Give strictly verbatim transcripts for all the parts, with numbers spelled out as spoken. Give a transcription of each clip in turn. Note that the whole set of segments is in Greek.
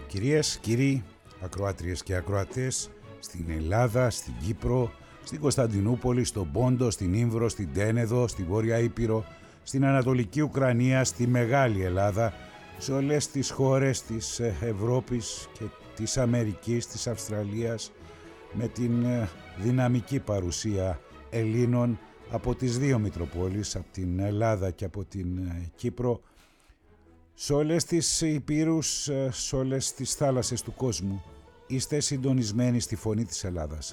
Κυρίες, κύριοι, ακροάτριες και ακροατές, στην Ελλάδα, στην Κύπρο, στην Κωνσταντινούπολη, στον Πόντο, στην Ήμβρο, στην Τένεδο, στην Βόρεια Ήπειρο, στην Ανατολική Ουκρανία, στη Μεγάλη Ελλάδα, σε όλες τις χώρες της Ευρώπης και της Αμερικής, της Αυστραλίας, με την δυναμική παρουσία Ελλήνων από τις δύο Μητροπόλεις, από την Ελλάδα και από την Κύπρο, σε όλες τις υπήρους, σε όλες τις θάλασσες του κόσμου. Είστε συντονισμένοι στη Φωνή της Ελλάδας,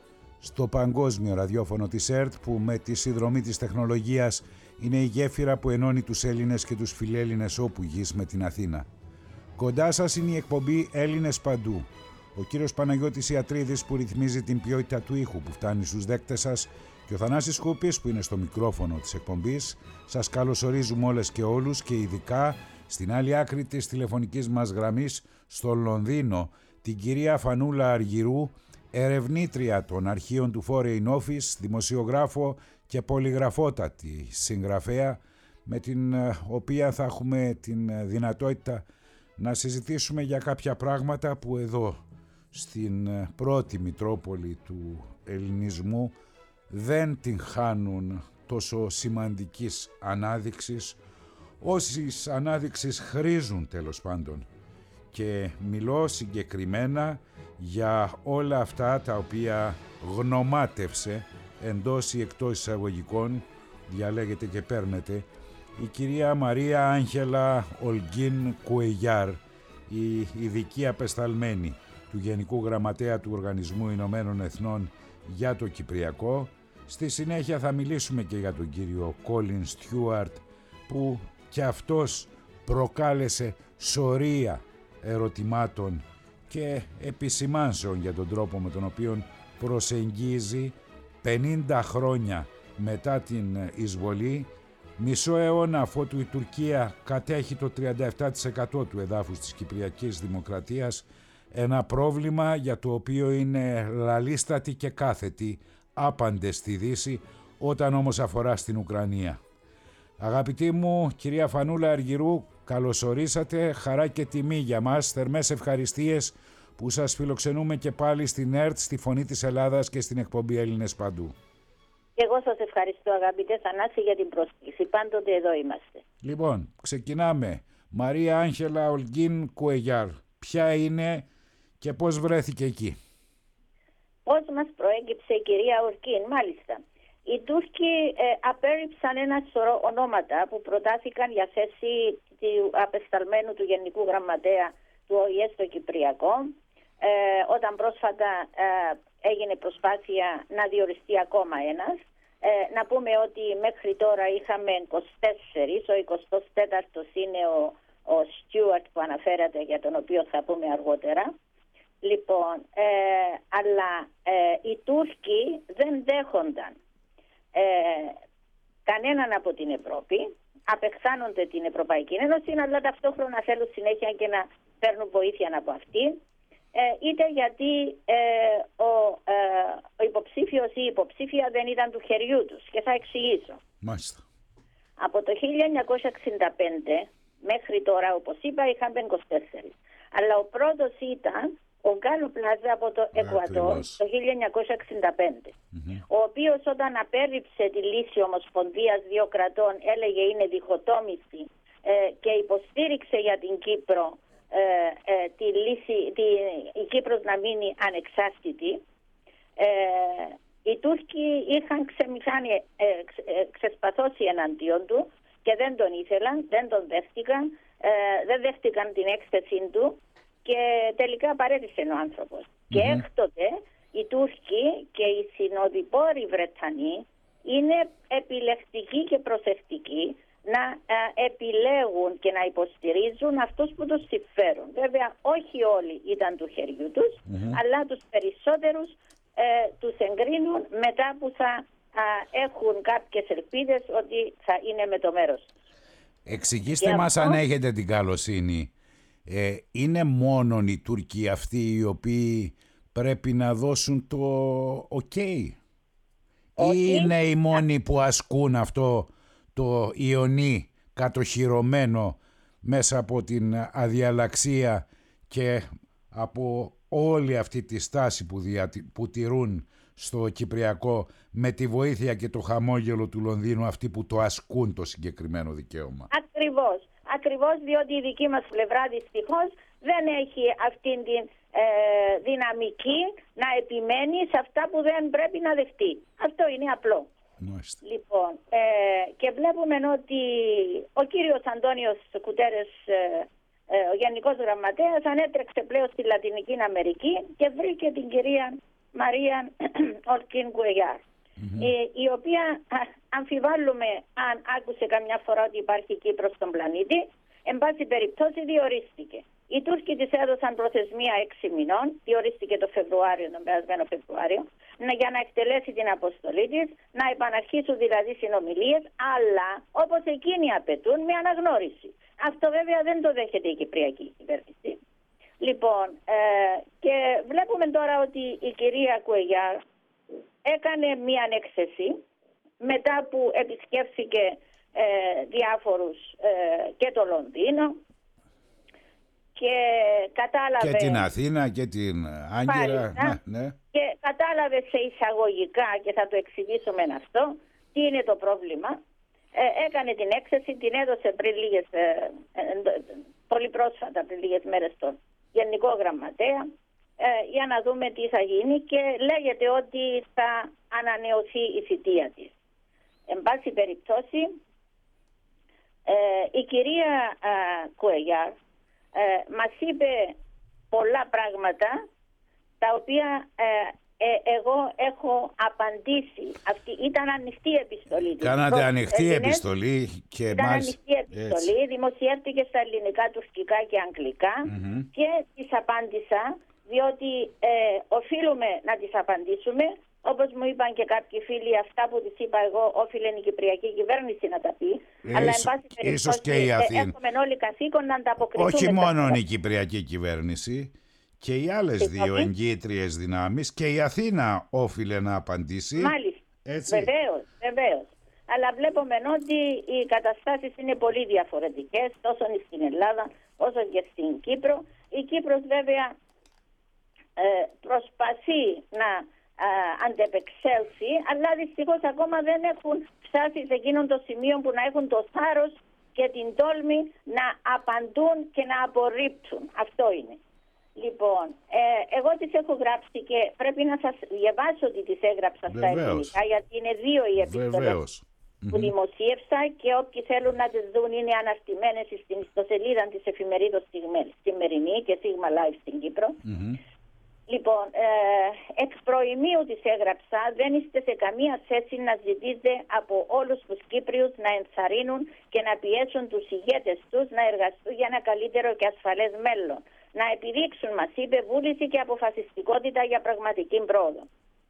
στο παγκόσμιο ραδιόφωνο της ΕΡΤ, που με τη συνδρομή της τεχνολογίας είναι η γέφυρα που ενώνει τους Έλληνες και τους φιλέλληνες όπου γης με την Αθήνα. Κοντά σας είναι η εκπομπή Έλληνες Παντού. Ο κύριος Παναγιώτης Ιατρίδης που ρυθμίζει την ποιότητα του ήχου που φτάνει στους δέκτες σας και ο Θανάσης Κούπης που είναι στο μικρόφωνο της εκπομπής. Σας καλωσορίζουμε όλες και όλους και ειδικά στην άλλη άκρη της τηλεφωνικής μας γραμμής στο Λονδίνο την κυρία Φανούλα Αργυρού, ερευνήτρια των αρχείων του Foreign Office, δημοσιογράφο και πολυγραφότατη συγγραφέα, με την οποία θα έχουμε την δυνατότητα να συζητήσουμε για κάποια πράγματα που εδώ στην πρώτη Μητρόπολη του ελληνισμού δεν την χάνουν τόσο σημαντικής ανάδειξης, όσης ανάδειξης χρήζουν τέλος πάντων. Και μιλώ συγκεκριμένα για όλα αυτά τα οποία γνωμάτευσε εντός ή εκτός εισαγωγικών, διαλέγετε και παίρνετε, η κυρία Μαρία Άγγελα Ολγκίν Κουεγιάρ, η ειδική απεσταλμένη του Γενικού Γραμματέα του Οργανισμού Ηνωμένων Εθνών για το Κυπριακό. Στη συνέχεια θα μιλήσουμε και για τον κύριο Κόλιν Στιούαρτ, που και αυτός προκάλεσε σωρία ερωτημάτων και επισημάνσεων για τον τρόπο με τον οποίο προσεγγίζει πενήντα χρόνια μετά την εισβολή, μισό αιώνα αφότου η Τουρκία κατέχει το τριάντα επτά τοις εκατό του εδάφους της Κυπριακής Δημοκρατίας, ένα πρόβλημα για το οποίο είναι λαλίστατη και κάθετη άπαντες στη Δύση, όταν όμως αφορά στην Ουκρανία. Αγαπητή μου κυρία Φανούλα Αργυρού, καλωσορίσατε, χαρά και τιμή για μας, θερμές ευχαριστίες που σας φιλοξενούμε και πάλι στην ΕΡΤ, στη Φωνή της Ελλάδας και στην εκπομπή Έλληνες Παντού. Εγώ σας ευχαριστώ αγαπητέ Θανάση για την πρόσκληση, πάντοτε εδώ είμαστε. Λοιπόν, ξεκινάμε. Μαρία Άγγελα Ολγκίν Κουεγιάρ, ποια είναι και πώς βρέθηκε εκεί? Πώς μας προέκυψε η κυρία Ολγκίν? Μάλιστα. Οι Τούρκοι ε, απέρριψαν ένα σωρό ονόματα που προτάθηκαν για θέση του απεσταλμένου του Γενικού Γραμματέα του ΟΗΕ στο Κυπριακό, ε, όταν πρόσφατα ε, έγινε προσπάθεια να διοριστεί ακόμα ένας. Ε, να πούμε ότι μέχρι τώρα είχαμε είκοσι τέσσερα, ο εικοστός τέταρτος είναι ο, ο Στιούαρτ που αναφέρατε, για τον οποίο θα πούμε αργότερα. Λοιπόν, ε, αλλά ε, οι Τούρκοι δεν δέχονταν Ε, κανέναν από την Ευρώπη, απεχθάνονται την Ευρωπαϊκή Ένωση, αλλά ταυτόχρονα θέλουν συνέχεια και να παίρνουν βοήθεια από αυτή, ε, είτε γιατί ε, ο, ε, ο υποψήφιος ή η υποψήφια δεν ήταν του χεριού τους, και θα εξηγήσω. Μάλιστα. Από το χίλια εννιακόσια εξήντα πέντε μέχρι τώρα, όπως είπα, είχαμε είκοσι τέσσερα, αλλά ο πρώτος ήταν ο Γκάλο Πλάζα από το Εκουαδόρ το χίλια εννιακόσια εξήντα πέντε, mm-hmm. ο οποίος όταν απέρριψε τη λύση ομοσπονδίας δύο κρατών, έλεγε είναι διχοτόμηση, ε, και υποστήριξε για την Κύπρο ε, ε, τη λύση, τη, η Κύπρος να μείνει ανεξάρτητη. Ε, οι Τούρκοι είχαν ξεμηχάνει, ε, ξε, ε, ξεσπαθώσει εναντίον του και δεν τον ήθελαν, δεν τον δέχτηκαν, ε, δεν δέχτηκαν την έκθεσή του. Και τελικά παρέτησε ο άνθρωπος. Mm-hmm. Και έκτοτε οι Τούρκοι και οι συνοδοιπόροι Βρετανοί είναι επιλεκτικοί και προσεκτικοί να α, επιλέγουν και να υποστηρίζουν αυτούς που τους συμφέρουν. Βέβαια όχι όλοι ήταν του χεριού τους, mm-hmm. αλλά τους περισσότερους ε, τους εγκρίνουν μετά που θα α, έχουν κάποιες ελπίδες ότι θα είναι με το μέρος τους. Εξηγήστε και μας αυτό... αν έχετε την καλοσύνη. Ε, είναι μόνον οι Τούρκοι αυτοί οι οποίοι πρέπει να δώσουν το ok, okay. ή είναι οι μόνοι που ασκούν αυτό το ιονί κατοχυρωμένο μέσα από την αδιαλαξία και από όλη αυτή τη στάση που, δια, που τηρούν στο Κυπριακό με τη βοήθεια και το χαμόγελο του Λονδίνου αυτοί που το ασκούν το συγκεκριμένο δικαίωμα. Ακριβώς, ακριβώς διότι η δική μας πλευρά δυστυχώς δεν έχει αυτήν την ε, δυναμική να επιμένει σε αυτά που δεν πρέπει να δεχτεί. Αυτό είναι απλό. Μάλιστα. Λοιπόν, ε, και βλέπουμε ότι ο κύριος Αντώνιος Κουτέρες, ε, ε, ο Γενικός Γραμματέας, ανέτρεξε πλέον στη Λατινική Αμερική και βρήκε την κυρία Μαρία Ολκίν Κουεγιάρ, mm-hmm. η, η οποία α, αμφιβάλλουμε αν άκουσε καμιά φορά ότι υπάρχει Κύπρος στον πλανήτη. Εν πάση περιπτώσει διορίστηκε. Οι Τούρκοι της έδωσαν προθεσμία έξι μηνών, διορίστηκε το Φεβρουάριο, τον περασμένο Φεβρουάριο, για να εκτελέσει την αποστολή της, να επαναρχίσουν δηλαδή συνομιλίες, αλλά όπως εκείνοι απαιτούν με αναγνώριση. Αυτό βέβαια δεν το δέχεται η Κυπριακή κυβέρνηση. Λοιπόν, ε, και βλέπουμε τώρα ότι η κυρία Κουεγιάρ έκανε μία έκθεση μετά που επισκέφθηκε ε, διάφορους ε, και το Λονδίνο και κατάλαβε... Και την Αθήνα και την Άγκυρα. Ναι, ναι. Και κατάλαβε σε εισαγωγικά, και θα το εξηγήσουμε αυτό, τι είναι το πρόβλημα. Ε, έκανε την έκθεση, την έδωσε πριν λίγες, ε, ε, πολύ πρόσφατα, πριν λίγες μέρες στον Γενικό Γραμματέα, ε, για να δούμε τι θα γίνει, και λέγεται ότι θα ανανεωθεί η θητεία της. Εν πάση περιπτώσει, ε, η κυρία ε, Κουεγιάρ ε, μας είπε πολλά πράγματα τα οποία ε, ε, εγώ έχω απαντήσει. Αυτή ήταν ανοιχτή επιστολή. Κάνατε της. ανοιχτή Έλληνες, επιστολή και ήταν μάλιστα... ανοιχτή επιστολή, έτσι. Δημοσιεύτηκε στα ελληνικά, τουρκικά και αγγλικά, mm-hmm. και της απάντησα διότι ε, οφείλουμε να τις απαντήσουμε. Όπως μου είπαν και κάποιοι φίλοι, αυτά που τις είπα εγώ όφιλε η Κυπριακή κυβέρνηση να τα πει. Ίσως, αλλά εν πάση περιπτώσει και η Αθήνα. έχουμε όλοι καθήκον να ανταποκριθούμε. Όχι μόνο η Κυπριακή κυβέρνηση, και οι άλλες Συγνώμη. δύο εγγύητριες δυνάμεις, και η Αθήνα όφιλε να απαντήσει. Μάλιστα. Έτσι. Βεβαίως, βεβαίως. Αλλά βλέπουμε ότι οι καταστάσεις είναι πολύ διαφορετικές, τόσο στην Ελλάδα όσο και στην Κύπρο. Η Κύπρος βέβαια ε, προσπαθεί να ε, αντεπεξέλθει, αλλά δυστυχώς ακόμα δεν έχουν φτάσει σε εκείνον το σημείο που να έχουν το θάρρος και την τόλμη να απαντούν και να απορρίπτουν. Αυτό είναι. Λοιπόν, ε, εγώ τις έχω γράψει και πρέπει να σας διαβάσω ότι τις έγραψα στα ελληνικά, γιατί είναι δύο οι επιστολές που mm-hmm. δημοσίευσα, και όποιοι θέλουν να τις δουν είναι αναρτημένες στην ιστοσελίδα της εφημερίδος Σημερινή και Sigma Live στην Κύπρο. Mm-hmm. Λοιπόν, ε, εξ προημίου της έγραψα, δεν είστε σε καμία θέση να ζητείτε από όλους τους Κύπριους να ενθαρρύνουν και να πιέσουν τους ηγέτες τους να εργαστούν για ένα καλύτερο και ασφαλές μέλλον. Να επιδείξουν, μας είπε, βούληση και αποφασιστικότητα για πραγματική πρόοδο.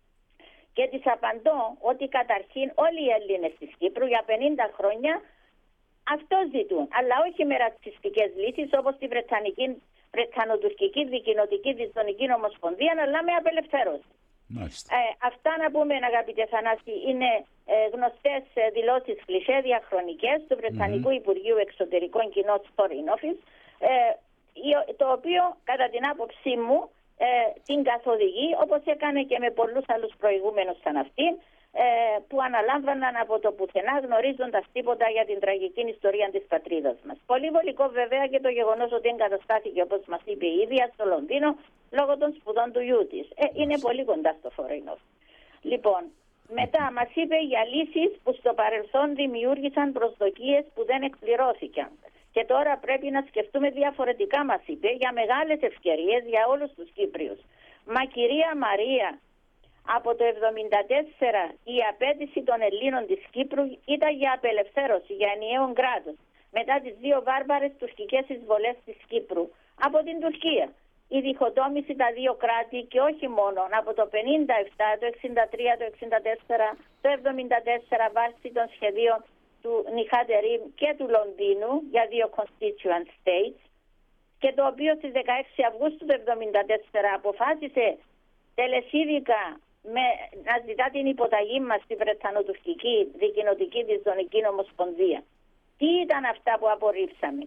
Και της απαντώ ότι καταρχήν όλοι οι Έλληνες της Κύπρου για πενήντα χρόνια αυτό ζητούν, αλλά όχι με ρατσιστικές λύσεις όπως τη Βρετανική, Βρετανοτουρκική Δικοινοτική Δυσδονική Ομοσπονδία, αλλά με απελευθέρωση. Ε, αυτά να πούμε, αγαπητέ Θανάση, είναι ε, γνωστές ε, δηλώσεις κλισέ διαχρονικές του Βρετανικού mm-hmm. Υπουργείου Εξωτερικών Κοινός Foreign Office, ε, το οποίο κατά την άποψή μου ε, την καθοδηγεί, όπως έκανε και με πολλούς άλλους προηγούμενους σαν αυτήν, ε, που αναλάμβαναν από το πουθενά γνωρίζοντας τίποτα για την τραγική ιστορία της πατρίδας μας. Πολύ βολικό βέβαια και το γεγονός ότι εγκαταστάθηκε, όπως μας είπε η ίδια, στο Λονδίνο λόγω των σπουδών του γιού της. Ε, είναι πολύ κοντά στο Foreign Office. Λοιπόν, μετά μας είπε για λύσεις που στο παρελθόν δημιούργησαν προσδοκίες που δεν εκπληρώθηκαν. Και τώρα πρέπει να σκεφτούμε διαφορετικά, μας είπε, για μεγάλες ευκαιρίες για όλους τους Κύπριους. Μα κυρία Μαρία, από το εβδομήντα τέσσερα η απέτηση των Ελλήνων της Κύπρου ήταν για απελευθέρωση, για ενιαίο κράτος, μετά τις δύο βάρβαρες τουρκικές εισβολές της Κύπρου από την Τουρκία. Η διχοτόμηση τα δύο κράτη, και όχι μόνο, από το πενήντα επτά, το εξήντα τρία, το εξήντα τέσσερα, το εβδομήντα τέσσερα βάσει των σχεδίων του Νιχάτεριμ και του Λονδίνου για δύο constituent states, και το οποίο στις δεκαέξι Αυγούστου του εβδομήντα τέσσερα αποφάσισε τελεσίδικα με, να ζητά την υποταγή μας στη Βρετανοτουρκική Δικοινοτική Δυσδονική Ομοσπονδία. Τι ήταν αυτά που απορρίψαμε?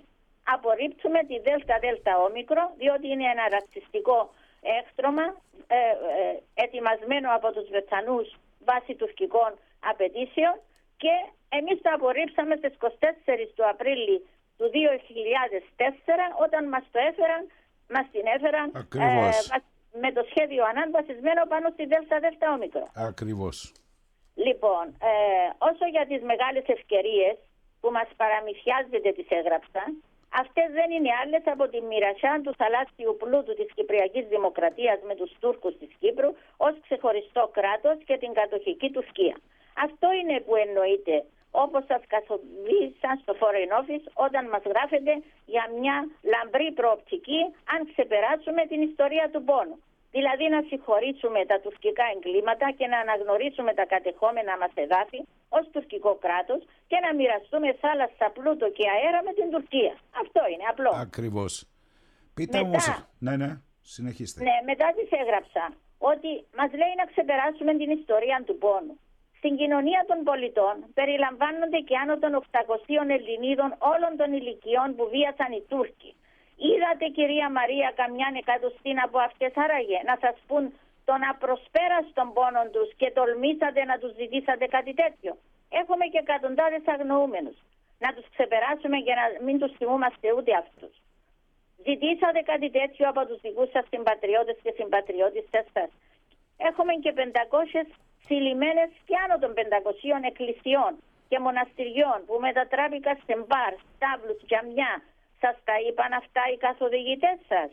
απορρίπτουμε τη δέλτα δέλτα όμικρο, διότι είναι ένα ρατσιστικό έκτρωμα ε, ε, ετοιμασμένο από τους Βρετανούς βάσει τουρκικών απαιτήσεων, και εμείς το απορρίψαμε στις είκοσι τέσσερις του Απρίλη του δύο χιλιάδες τέσσερα, όταν μας το έφεραν, μας την έφεραν ε, με το σχέδιο Ανάν βασισμένο πάνω στη δέλτα δέλτα όμικρο. Ακριβώς. Λοιπόν, ε, όσο για τις μεγάλες ευκαιρίες που μας παραμυθιάζεται τις έγραψα, αυτές δεν είναι άλλες από τη μοιρασιά του θαλάσσιου πλούτου της Κυπριακής Δημοκρατίας με τους Τούρκους της Κύπρου ως ξεχωριστό κράτος και την κατοχική Τουρκία. Αυτό είναι που εννοείται, όπως σας καθοδήγησαν στο Foreign Office, όταν μας γράφετε για μια λαμπρή προοπτική αν ξεπεράσουμε την ιστορία του πόνου. Δηλαδή να συγχωρήσουμε τα τουρκικά εγκλήματα και να αναγνωρίσουμε τα κατεχόμενα μας εδάφη ως τουρκικό κράτος και να μοιραστούμε θάλασσα, πλούτο και αέρα με την Τουρκία. Αυτό είναι απλό. Ακριβώς. Πείτε μετά, όμως... Ναι, ναι, συνεχίστε. Ναι, μετά τις έγραψα ότι μας λέει να ξεπεράσουμε την ιστορία του πόνου. Στην κοινωνία των πολιτών περιλαμβάνονται και άνω των οκτακοσίων Ελληνίδων όλων των ηλικιών που βίασαν οι Τούρκοι. Είδατε, κυρία Μαρία, καμιά εκατοστή από αυτές άραγε να σας πούν τον απροσπέραστον πόνον τους και τολμήσατε να τους ζητήσατε κάτι τέτοιο? Έχουμε και εκατοντάδες αγνοούμενους. Να τους ξεπεράσουμε και να μην τους θυμούμαστε ούτε αυτούς. Ζητήσατε κάτι τέτοιο από τους δικούς σας συμπατριώτες και συμπατριώτισσες σας? Έχουμε και πεντακόσιες συλλημμένες και άνω των πεντακοσίων εκκλησιών και μοναστηριών που μετατράπηκαν σε μπαρ, στάβλους, τζαμιά. Σας τα είπαν αυτά οι καθοδηγητές σας?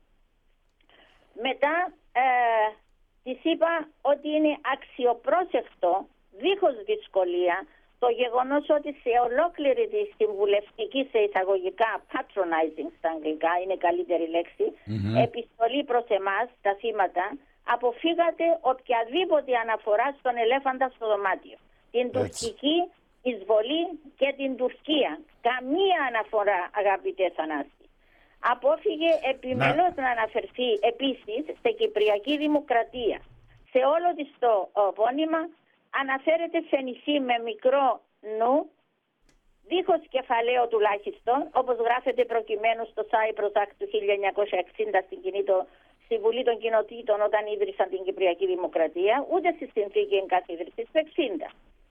Μετά ε, της είπα ότι είναι αξιοπρόσεκτο, δίχως δυσκολία, το γεγονός ότι σε ολόκληρη τη συμβουλευτική, σε εισαγωγικά patronizing στα αγγλικά, είναι καλύτερη λέξη, mm-hmm. επιστολή προς εμάς, τα θύματα, αποφύγατε οποιαδήποτε αναφορά στον ελέφαντα στο δωμάτιο. Την Έτσι. τουρκική εισβολή και την Τουρκία. Καμία αναφορά, αγαπητέ Θανάση. Απόφυγε επιμελώς να... να αναφερθεί επίσης σε Κυπριακή Δημοκρατία. Σε όλο της το πόνημα αναφέρεται σε νησί με μικρό νου, δίχως κεφαλαίο τουλάχιστον, όπως γράφεται προκειμένου στο Cyprus Act του χίλια εννιακόσια εξήντα στην, κοινήτο, στη Βουλή των Κοινοτήτων όταν ίδρυσαν την Κυπριακή Δημοκρατία, ούτε στη συνθήκη εγκαθίδρυσης του εξήντα.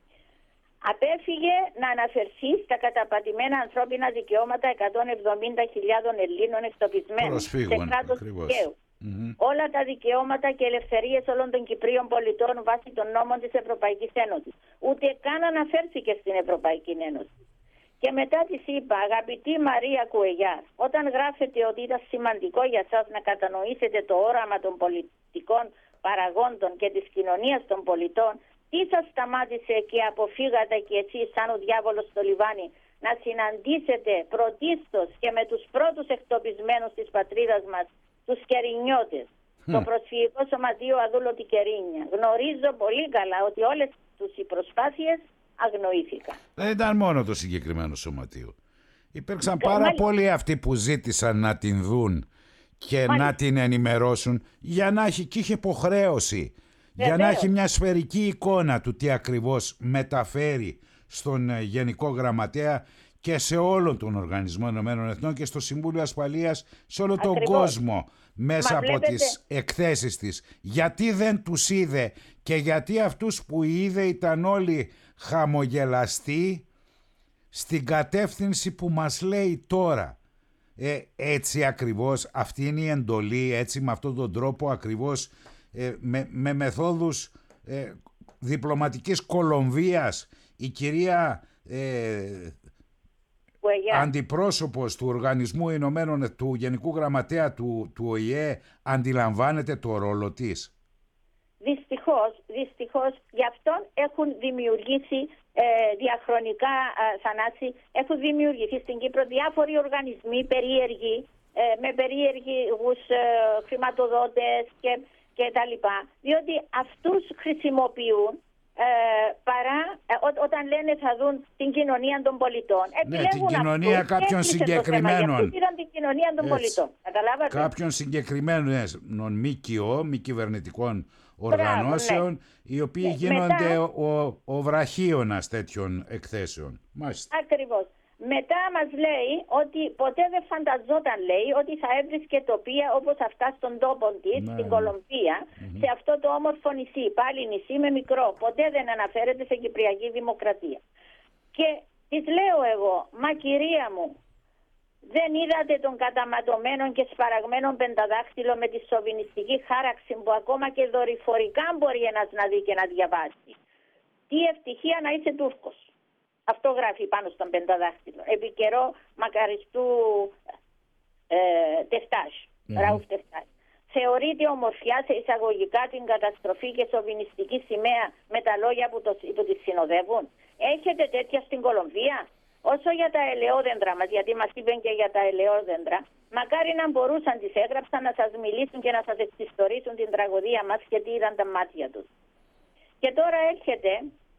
Απέφυγε να αναφερθεί στα καταπατημένα ανθρώπινα δικαιώματα εκατόν εβδομήντα χιλιάδων Ελλήνων εκτοπισμένων σε κράτος δικαίου. Mm-hmm. Όλα τα δικαιώματα και ελευθερίες όλων των Κυπρίων πολιτών βάσει των νόμων της Ευρωπαϊκής Ένωσης. Ούτε καν αναφέρθηκε στην Ευρωπαϊκή Ένωση. Και μετά της είπα, αγαπητή Μαρία Κουεγιάς, όταν γράφετε ότι ήταν σημαντικό για σας να κατανοήσετε το όραμα των πολιτικών παραγόντων και της κοινωνίας των πολιτών, τι σας σταμάτησε και αποφύγατε και εσείς σαν ο διάβολος στο λιβάνι να συναντήσετε πρωτίστως και με τους πρώτους εκτοπισμένους της πατρίδας μας, τους Κερινιώτες, mm. το προσφυγικό σωματείο Αδούλωτη Κερίνια? Γνωρίζω πολύ καλά ότι όλες τους οι προσπάθειες αγνοήθηκαν. Δεν ήταν μόνο το συγκεκριμένο σωματείο. Υπήρξαν πάρα Μάλιστα. πολλοί αυτοί που ζήτησαν να την δουν και Μάλιστα. να την ενημερώσουν για να έχει, και είχε υποχρέωση. Για να έχει μια σφαιρική εικόνα του τι ακριβώς μεταφέρει στον Γενικό Γραμματέα και σε όλο τον Οργανισμό Ηνωμένων Εθνών και στο Συμβούλιο Ασφαλείας, σε όλο τον Ακριβώς. κόσμο, μέσα Μα από βλέπετε... τις εκθέσεις της. Γιατί δεν τους είδε και γιατί αυτούς που είδε ήταν όλοι χαμογελαστοί στην κατεύθυνση που μας λέει τώρα. Ε, έτσι ακριβώς, αυτή είναι η εντολή, έτσι με αυτόν τον τρόπο ακριβώς, ε, με, με μεθόδους ε, διπλωματικής Κολομβίας, η κυρία ε, αντιπρόσωπος του Οργανισμού Ηνωμένων, του Γενικού Γραμματέα του, του Ο Η Ε, αντιλαμβάνεται το ρόλο της? Δυστυχώς, δυστυχώς γι' αυτόν έχουν δημιουργήσει ε, διαχρονικά ε, Θανάση, έχουν δημιουργηθεί στην Κύπρο διάφοροι οργανισμοί περίεργοι, ε, με περίεργους ε, χρηματοδότες και, και τα λοιπά, διότι αυτούς χρησιμοποιούν ε, παρά ε, ό, όταν λένε θα δουν την κοινωνία των πολιτών. Ναι, την κοινωνία αυτούς, κάποιων συγκεκριμένων. Είδαν την κοινωνία των Έτσι. πολιτών. Καταλάβατε. Κάποιων συγκεκριμένων ΜΚΟ, μη κυβερνητικών οργανώσεων, Μπράβο, ναι. οι οποίοι ναι. γίνονται Μετά... ο, ο βραχίωνας τέτοιων εκθέσεων. Μάλιστα. Ακριβώς. Μετά μας λέει ότι ποτέ δεν φανταζόταν, λέει, ότι θα έβρισκε τοπία όπως αυτά στον τόπο της, ναι, στην Κολομβία, mm-hmm. σε αυτό το όμορφο νησί. Πάλι νησί με μικρό. Ποτέ δεν αναφέρεται σε Κυπριακή Δημοκρατία. Και της λέω εγώ, μα κυρία μου, δεν είδατε τον καταματωμένο και σπαραγμένο πενταδάχτυλο με τη σοβινιστική χάραξη που ακόμα και δορυφορικά μπορεί ένας να δει και να διαβάσει? Τι ευτυχία να είσαι Τούρκος. Αυτό γράφει πάνω στον πενταδάχτυλο. Επί καιρό μακαριστού ε, Τεφτάζ, mm-hmm. Ραούφ Τεφτάζ. Θεωρείται ομορφιά σε εισαγωγικά την καταστροφή και σοβινιστική σημαία με τα λόγια που, το, που τη συνοδεύουν? Έχετε τέτοια στην Κολομβία? Όσο για τα ελαιόδεντρα μας, γιατί μας είπαν και για τα ελαιόδεντρα, μακάρι να μπορούσαν, τις έγραψαν, να σας μιλήσουν και να σας εξιστορήσουν την τραγωδία μας και τι είδαν τα μάτια τους. Και τώρα έρχεται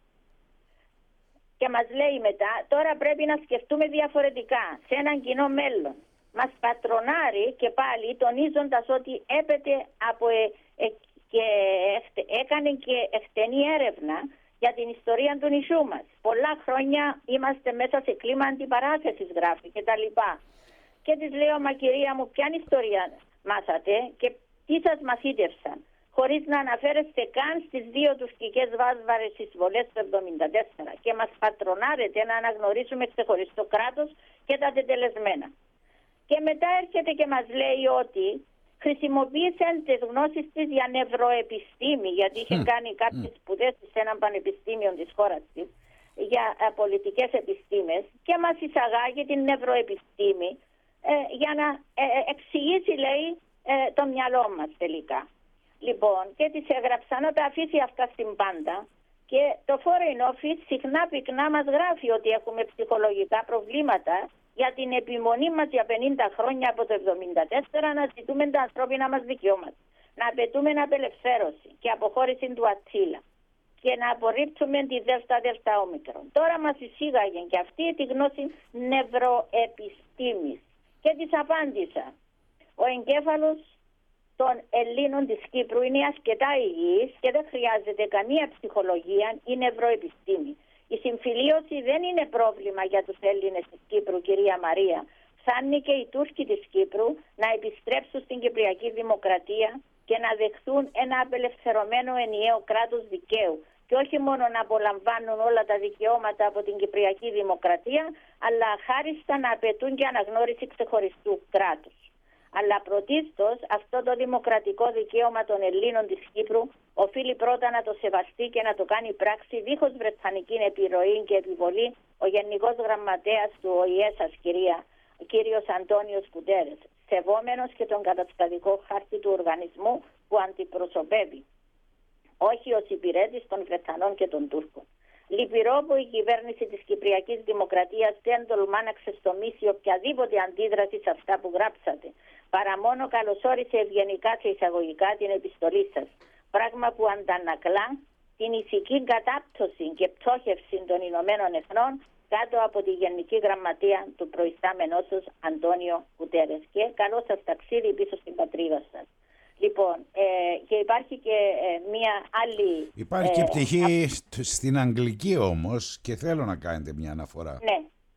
και μας λέει μετά, τώρα πρέπει να σκεφτούμε διαφορετικά, σε έναν κοινό μέλλον. Μας πατρονάρει και πάλι τονίζοντας ότι έπεται από ε, ε, και ε, έκανε και εκτενή έρευνα για την ιστορία του νησιού μας. Πολλά χρόνια είμαστε μέσα σε κλίμα αντιπαράθεσης, γράφει, και τα λοιπά. Και της λέω, μα κυρία μου, ποια ιστορία μάθατε και τι σας μαθήτευσαν, χωρίς να αναφέρεστε καν στις δύο τουρκικές βάσβαρες εισβολές του εβδομήντα τέσσερα και μας πατρονάρετε να αναγνωρίσουμε ξεχωριστό κράτος και τα τετελεσμένα. Και μετά έρχεται και μας λέει ότι χρησιμοποίησε τις γνώσεις της για νευροεπιστήμη, γιατί είχε mm. κάνει κάποιες mm. σπουδές σε έναν πανεπιστήμιο της χώρας της για ε, πολιτικές επιστήμες και μας εισαγάγει την νευροεπιστήμη ε, για να ε, εξηγήσει, λέει, ε, το μυαλό μας τελικά. Λοιπόν, και της έγραψα να τα αφήσει αυτά στην πάντα και το Foreign Office συχνά πυκνά μας γράφει ότι έχουμε ψυχολογικά προβλήματα για την επιμονή μας για πενήντα χρόνια από το εβδομήντα τέσσερα να ζητούμε τα ανθρώπινα μας δικαιώματα, να απαιτούμε απελευθέρωση και αποχώρηση του Ατσίλα και να απορρίψουμε τη δεύτα δεύτα όμικρον. Τώρα μας εισήγαγε και αυτή τη γνώση νευροεπιστήμης και της απάντησα. Ο εγκέφαλος των Ελλήνων της Κύπρου είναι αρκετά υγιής και δεν χρειάζεται καμία ψυχολογία ή νευροεπιστήμη. Η συμφιλίωση δεν είναι πρόβλημα για τους Έλληνες της Κύπρου, κυρία Μαρία. Φτάνει και οι Τούρκοι της Κύπρου να επιστρέψουν στην Κυπριακή Δημοκρατία και να δεχθούν ένα απελευθερωμένο ενιαίο κράτος δικαίου και όχι μόνο να απολαμβάνουν όλα τα δικαιώματα από την Κυπριακή Δημοκρατία, αλλά αχάριστα να απαιτούν και αναγνώριση ξεχωριστού κράτους. Αλλά πρωτίστως αυτό το δημοκρατικό δικαίωμα των Ελλήνων της Κύπρου οφείλει πρώτα να το σεβαστεί και να το κάνει πράξη δίχως βρετανική επιρροή και επιβολή ο Γενικός Γραμματέας του Ο Η Ε σας, κυρία, ο κύριος Αντώνιος Κουτέρες, σεβόμενος και τον καταστατικό χάρτη του οργανισμού που αντιπροσωπεύει, όχι ως υπηρέτης των Βρετανών και των Τούρκων. Λυπηρό που η κυβέρνηση της Κυπριακής Δημοκρατίας δεν τολμά να ξεστομίσει οποιαδήποτε αντίδραση σε αυτά που γράψατε, παρά μόνο καλωσόρισε ευγενικά και εισαγωγικά την επιστολή σας, πράγμα που αντανακλά την ηθική κατάπτωση και πτώχευση των Ηνωμένων Εθνών κάτω από τη Γενική Γραμματεία του προϊστάμενός σας Αντώνιο Κουτέρες. Και καλό σας ταξίδι πίσω στην πατρίδα σας. Λοιπόν, ε, και υπάρχει και ε, μία άλλη... Υπάρχει ε, και πτυχή α... στην Αγγλική όμως και θέλω να κάνετε μια αναφορά. Ναι.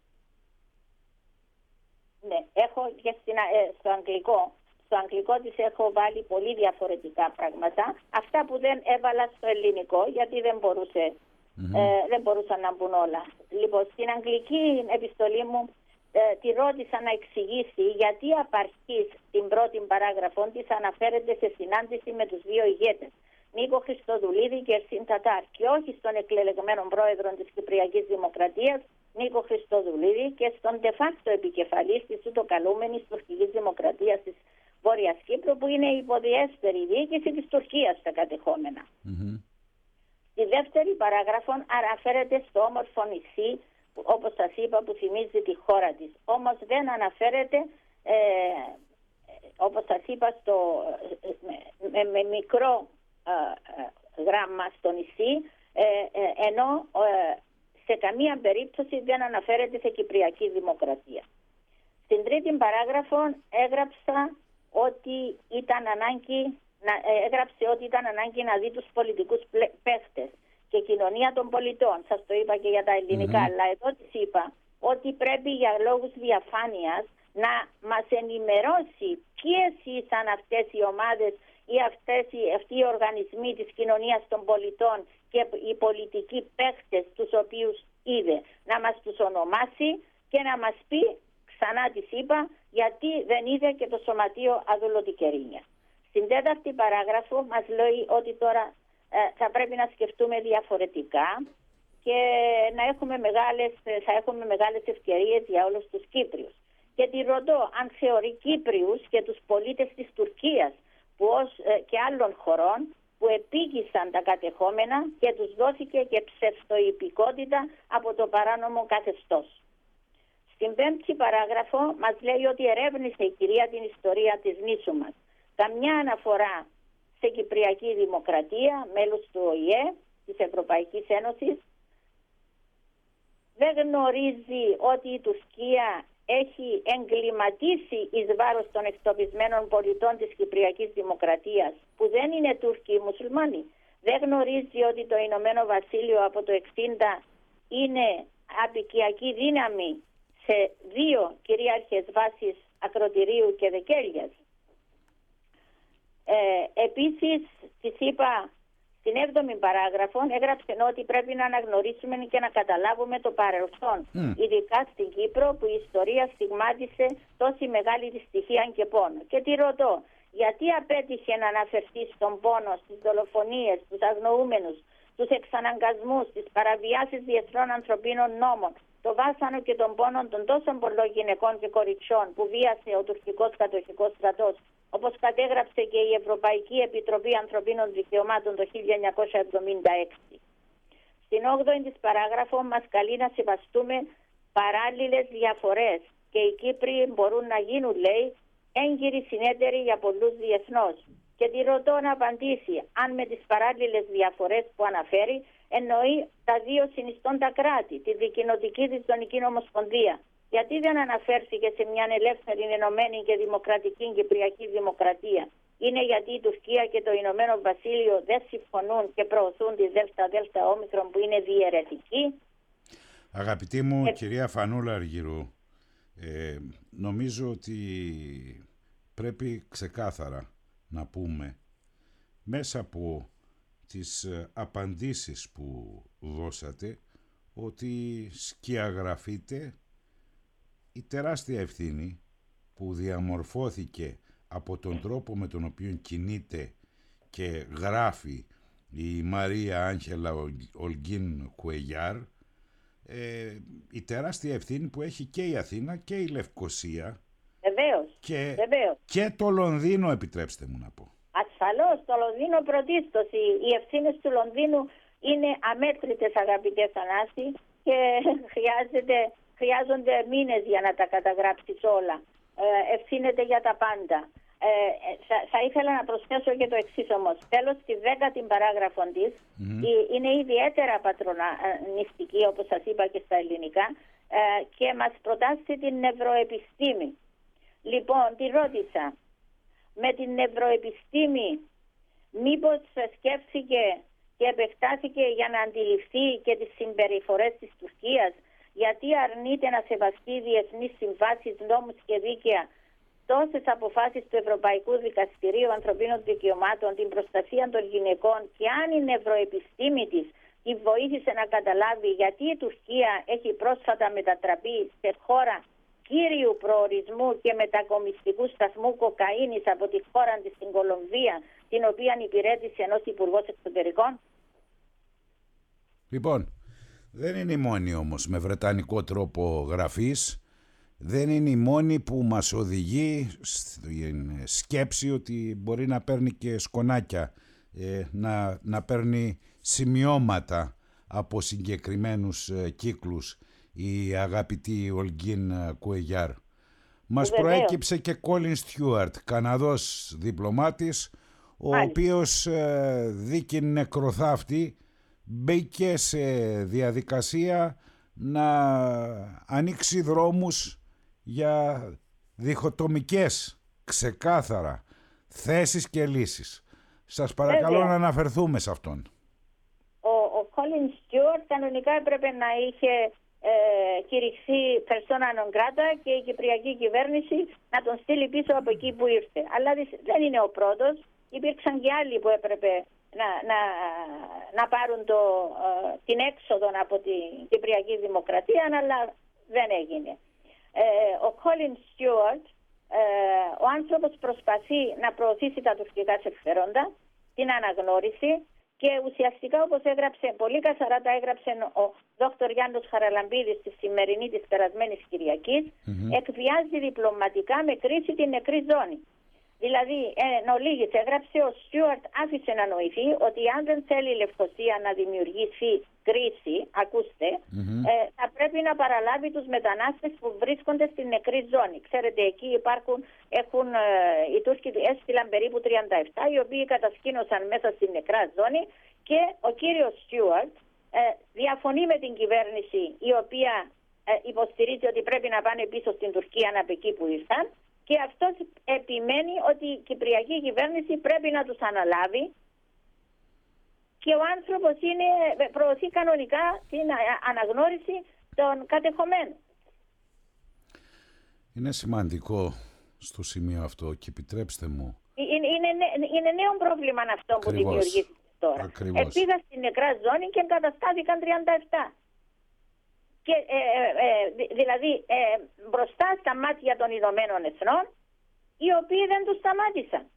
Ναι, έχω και στην, ε, στο αγγλικό. Στο αγγλικό της έχω βάλει πολύ διαφορετικά πράγματα. Αυτά που δεν έβαλα στο ελληνικό, γιατί δεν, μπορούσε, mm-hmm. ε, δεν μπορούσαν να μπουν όλα. Λοιπόν, στην αγγλική επιστολή μου ε, τη ρώτησα να εξηγήσει γιατί απαρχής την πρώτη παράγραφο της αναφέρεται σε συνάντηση με τους δύο ηγέτες, Νίκο Χριστοδουλίδη και Ερσίν Τατάρ, και όχι στον εκλεγμένο πρόεδρο της Κυπριακής Δημοκρατίας, Νίκο Χριστοδουλίδη, και στον de facto επικεφαλής της ούτω καλούμενης τουρκικής δημοκρατίας της Βόρειας Κύπρου, που είναι η υποδιέστερη διοίκηση της Τουρκίας στα κατεχόμενα. Mm-hmm. Στη δεύτερη παράγραφο αναφέρεται στο όμορφο νησί, όπως σας είπα, που θυμίζει τη χώρα της. Όμως δεν αναφέρεται, ε, όπως σας είπα, στο, με, με μικρό ε, γράμμα στο νησί, ε, ε, ενώ ε, σε καμία περίπτωση δεν αναφέρεται σε Κυπριακή Δημοκρατία. Στην τρίτη παράγραφο έγραψα ότι ήταν ανάγκη, να, έγραψε ότι ήταν ανάγκη να δει τους πολιτικούς παίχτες και κοινωνία των πολιτών. Σας το είπα και για τα ελληνικά, mm-hmm. αλλά εδώ της είπα ότι πρέπει για λόγους διαφάνειας να μας ενημερώσει ποιες ήταν αυτές οι ομάδες ή αυτές οι, αυτοί οι οργανισμοί της κοινωνίας των πολιτών και οι πολιτικοί παίχτες τους οποίους είδε. Να μας τους ονομάσει και να μας πει, ξανά της είπα, γιατί δεν είδε και το Σωματείο Αδουλωτικερίνια. Στην τέταρτη παράγραφο μας λέει ότι τώρα ε, θα πρέπει να σκεφτούμε διαφορετικά και να έχουμε μεγάλες, θα έχουμε μεγάλες ευκαιρίες για όλους τους Κύπριους. Και τη ρωτώ αν θεωρεί Κύπριους και τους πολίτες της Τουρκίας που ως, ε, και άλλων χωρών που επίκησαν τα κατεχόμενα και τους δόθηκε και ψευστοϊπικότητα από το παράνομο καθεστώς. Στην πέμπτη παράγραφο μας λέει ότι ερεύνησε η κυρία την ιστορία της νήσου μας. Καμιά αναφορά σε Κυπριακή Δημοκρατία, μέλος του Ο Η Ε, της Ευρωπαϊκής Ένωσης. Δεν γνωρίζει ότι η Τουρκία έχει εγκληματίσει εις βάρος των εκτοπισμένων πολιτών της Κυπριακής Δημοκρατίας, που δεν είναι Τούρκοι οι μουσουλμάνοι. Δεν γνωρίζει ότι το Ηνωμένο Βασίλειο από το εξήντα είναι απικιακή δύναμη σε δύο κυρίαρχες βάσεις ακροτηρίου και δεκέλιας. Ε, επίσης, της είπα στην έβδομη παράγραφο, έγραψε ότι πρέπει να αναγνωρίσουμε και να καταλάβουμε το παρελθόν. Mm. Ειδικά στην Κύπρο που η ιστορία στιγμάτισε τόση μεγάλη δυστυχία και πόνο. Και τη ρωτώ, γιατί απέτυχε να αναφερθεί στον πόνο, στις δολοφονίες, στους αγνοούμενους, τους εξαναγκασμούς, τις παραβιάσεις διεθνών ανθρωπίνων νόμων, το βάσανο και τον πόνο των τόσων πολλών γυναικών και κοριτσιών που βίασε ο τουρκικός κατοχικός στρατός, όπως κατέγραψε και η Ευρωπαϊκή Επιτροπή Ανθρωπίνων Δικαιωμάτων το χίλια εννιακόσια εβδομήντα έξι. Στην όγδοη της παράγραφο μας καλεί να σεβαστούμε παράλληλες διαφορές και οι Κύπροι μπορούν να γίνουν, λέει, έγκυροι συνέτεροι για πολλούς διεθνώς. Και τη ρωτώ να απαντήσει αν με τις παράλληλες διαφορές που αναφέρει εννοεί τα δύο συνιστώντα κράτη, τη δικοινοτική της Δυτική Ομοσπονδία. Γιατί δεν αναφέρθηκε σε μια ελεύθερη, ενωμένη και δημοκρατική Κυπριακή Δημοκρατία? Είναι γιατί η Τουρκία και το Ηνωμένο Βασίλειο δεν συμφωνούν και προωθούν τη Δέλτα Δέλτα Όμικρον που είναι διαιρετική? Αγαπητή μου ε... κυρία Φανούλα Αργυρού, ε, νομίζω ότι πρέπει ξεκάθαρα να πούμε μέσα από τις απαντήσεις που δώσατε ότι σκιαγραφείτε η τεράστια ευθύνη που διαμορφώθηκε από τον τρόπο με τον οποίο κινείται και γράφει η Μαρία Άγγελα Ολγκίν Κουεγιάρ, ε, η τεράστια ευθύνη που έχει και η Αθήνα και η Λευκοσία. Βεβαίως, και, βεβαίως. και το Λονδίνο, επιτρέψτε μου να πω. Ασφαλώς, το Λονδίνο πρωτίστως. Οι ευθύνες του Λονδίνου είναι αμέτρητες, αγαπητέ Θανάση, και χρειάζεται, χρειάζονται μήνες για να τα καταγράψεις όλα. Ε, ευθύνεται για τα πάντα. Ε, θα, θα ήθελα να προσθέσω και το εξής όμως. Τέλος, στη δέκατη παράγραφο της, mm-hmm. είναι ιδιαίτερα πατρονιστική, όπως σας είπα και στα ελληνικά, ε, και μας προτάσει την νευροεπιστήμη. Λοιπόν, τη ρώτησα, με την νευροεπιστήμη μήπως σκέφτηκε και επεκτάθηκε για να αντιληφθεί και τις συμπεριφορές της Τουρκίας, γιατί αρνείται να σεβαστεί διεθνείς συμβάσεις, νόμους και δίκαια, τόσες αποφάσεις του Ευρωπαϊκού Δικαστηρίου Ανθρωπίνων Δικαιωμάτων, την προστασία των γυναικών, και αν η νευροεπιστήμη της τη βοήθησε να καταλάβει γιατί η Τουρκία έχει πρόσφατα μετατραπεί σε χώρα κύριου προορισμού και μετακομιστικού σταθμού κοκαίνης από τη χώρα της στην Κολομβία, την οποία υπηρέτησε ενός Υπουργός Εξωτερικών. Λοιπόν, δεν είναι η μόνη όμως με βρετανικό τρόπο γραφής, δεν είναι η μόνη που μας οδηγεί στην σκέψη ότι μπορεί να παίρνει και σκονάκια, ε, να, να παίρνει σημειώματα από συγκεκριμένους ε, κύκλους η αγαπητή Ολγκίν Κουεγιάρ. Μας Βεβαίως. Προέκυψε και Κόλιν Στιούαρτ, Καναδός διπλωμάτης, ο Μάλιστα. οποίος ε, δίκην νεκροθάφτη μπήκε σε διαδικασία να ανοίξει δρόμους για διχοτομικές, ξεκάθαρα, θέσεις και λύσεις. Σας παρακαλώ Βέβαια. να αναφερθούμε σε αυτόν. Ο Κόλιν Στιούαρτ κανονικά έπρεπε να είχε ε, κηρυχθεί persona non grata και η κυπριακή κυβέρνηση να τον στείλει πίσω από εκεί που ήρθε. Αλλά δεν είναι ο πρώτος. Υπήρξαν και άλλοι που έπρεπε να, να, να πάρουν το, ε, την έξοδο από την κυπριακή δημοκρατία, αλλά δεν έγινε. Ε, ο Colin Stewart, ε, ο άνθρωπος προσπαθεί να προωθήσει τα τουρκικά συμφέροντα, την αναγνώριση, και ουσιαστικά, όπως έγραψε, πολύ καθαρά τα έγραψε ο δόκτωρ Γιάννος Χαραλαμπίδης στη σημερινή της περασμένης Κυριακής, mm-hmm. εκβιάζει διπλωματικά με κρίση την νεκρή ζώνη. Δηλαδή, εν ολίγης, έγραψε, ο Στιούαρτ άφησε να νοηθεί ότι αν δεν θέλει η Λευκωσία να δημιουργήσει κρίση, ακούστε, mm-hmm. ε, θα πρέπει να παραλάβει τους μετανάστες που βρίσκονται στην νεκρή ζώνη. Ξέρετε, εκεί υπάρχουν, έχουν, ε, οι Τούρκοι έστειλαν περίπου τριάντα επτά, οι οποίοι κατασκήνωσαν μέσα στην νεκρά ζώνη, και ο κύριος Στιούαρτ ε, διαφωνεί με την κυβέρνηση, η οποία ε, υποστηρίζει ότι πρέπει να πάνε πίσω στην Τουρκία από εκεί που ήρθαν. Και αυτός επιμένει ότι η κυπριακή κυβέρνηση πρέπει να τους αναλάβει, και ο άνθρωπος είναι, προωθεί κανονικά την αναγνώριση των κατεχομένων. Είναι σημαντικό στο σημείο αυτό, και επιτρέψτε μου. Είναι, είναι, είναι νέο πρόβλημα αυτό. Ακριβώς, που δημιουργήθηκε τώρα. Ακριβώς. Επήγα στην νεκρά ζώνη και εγκαταστάθηκαν τριάντα επτά. Και, ε, ε, ε, δηλαδή ε, μπροστά στα μάτια των Ηνωμένων Εθνών, οι οποίοι δεν τους σταμάτησαν.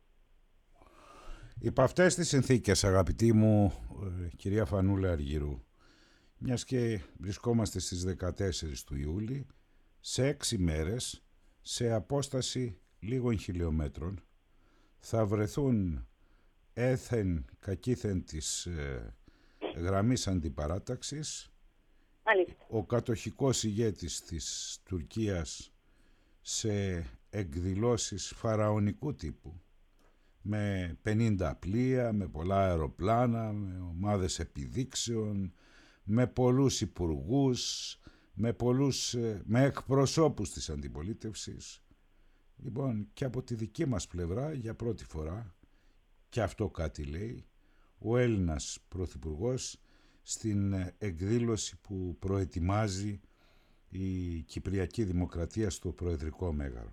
Υπ' αυτές τις συνθήκες, αγαπητή μου ε, κυρία Φανούλα Αργυρού, μιας και βρισκόμαστε στις δεκατέσσερις του Ιούλη, σε έξι μέρες, σε απόσταση λίγων χιλιόμετρων, θα βρεθούν έθεν κακήθεν της ε, γραμμής αντιπαράταξης, ο κατοχικός ηγέτης της Τουρκίας σε εκδηλώσεις φαραωνικού τύπου, με πενήντα πλοία, με πολλά αεροπλάνα, με ομάδες επιδείξεων, με πολλούς υπουργούς, με, πολλούς, με εκπροσώπους της αντιπολίτευσης. Λοιπόν, και από τη δική μας πλευρά, για πρώτη φορά, και αυτό κάτι λέει, ο Έλληνας Πρωθυπουργός στην εκδήλωση που προετοιμάζει η Κυπριακή Δημοκρατία στο Προεδρικό Μέγαρο.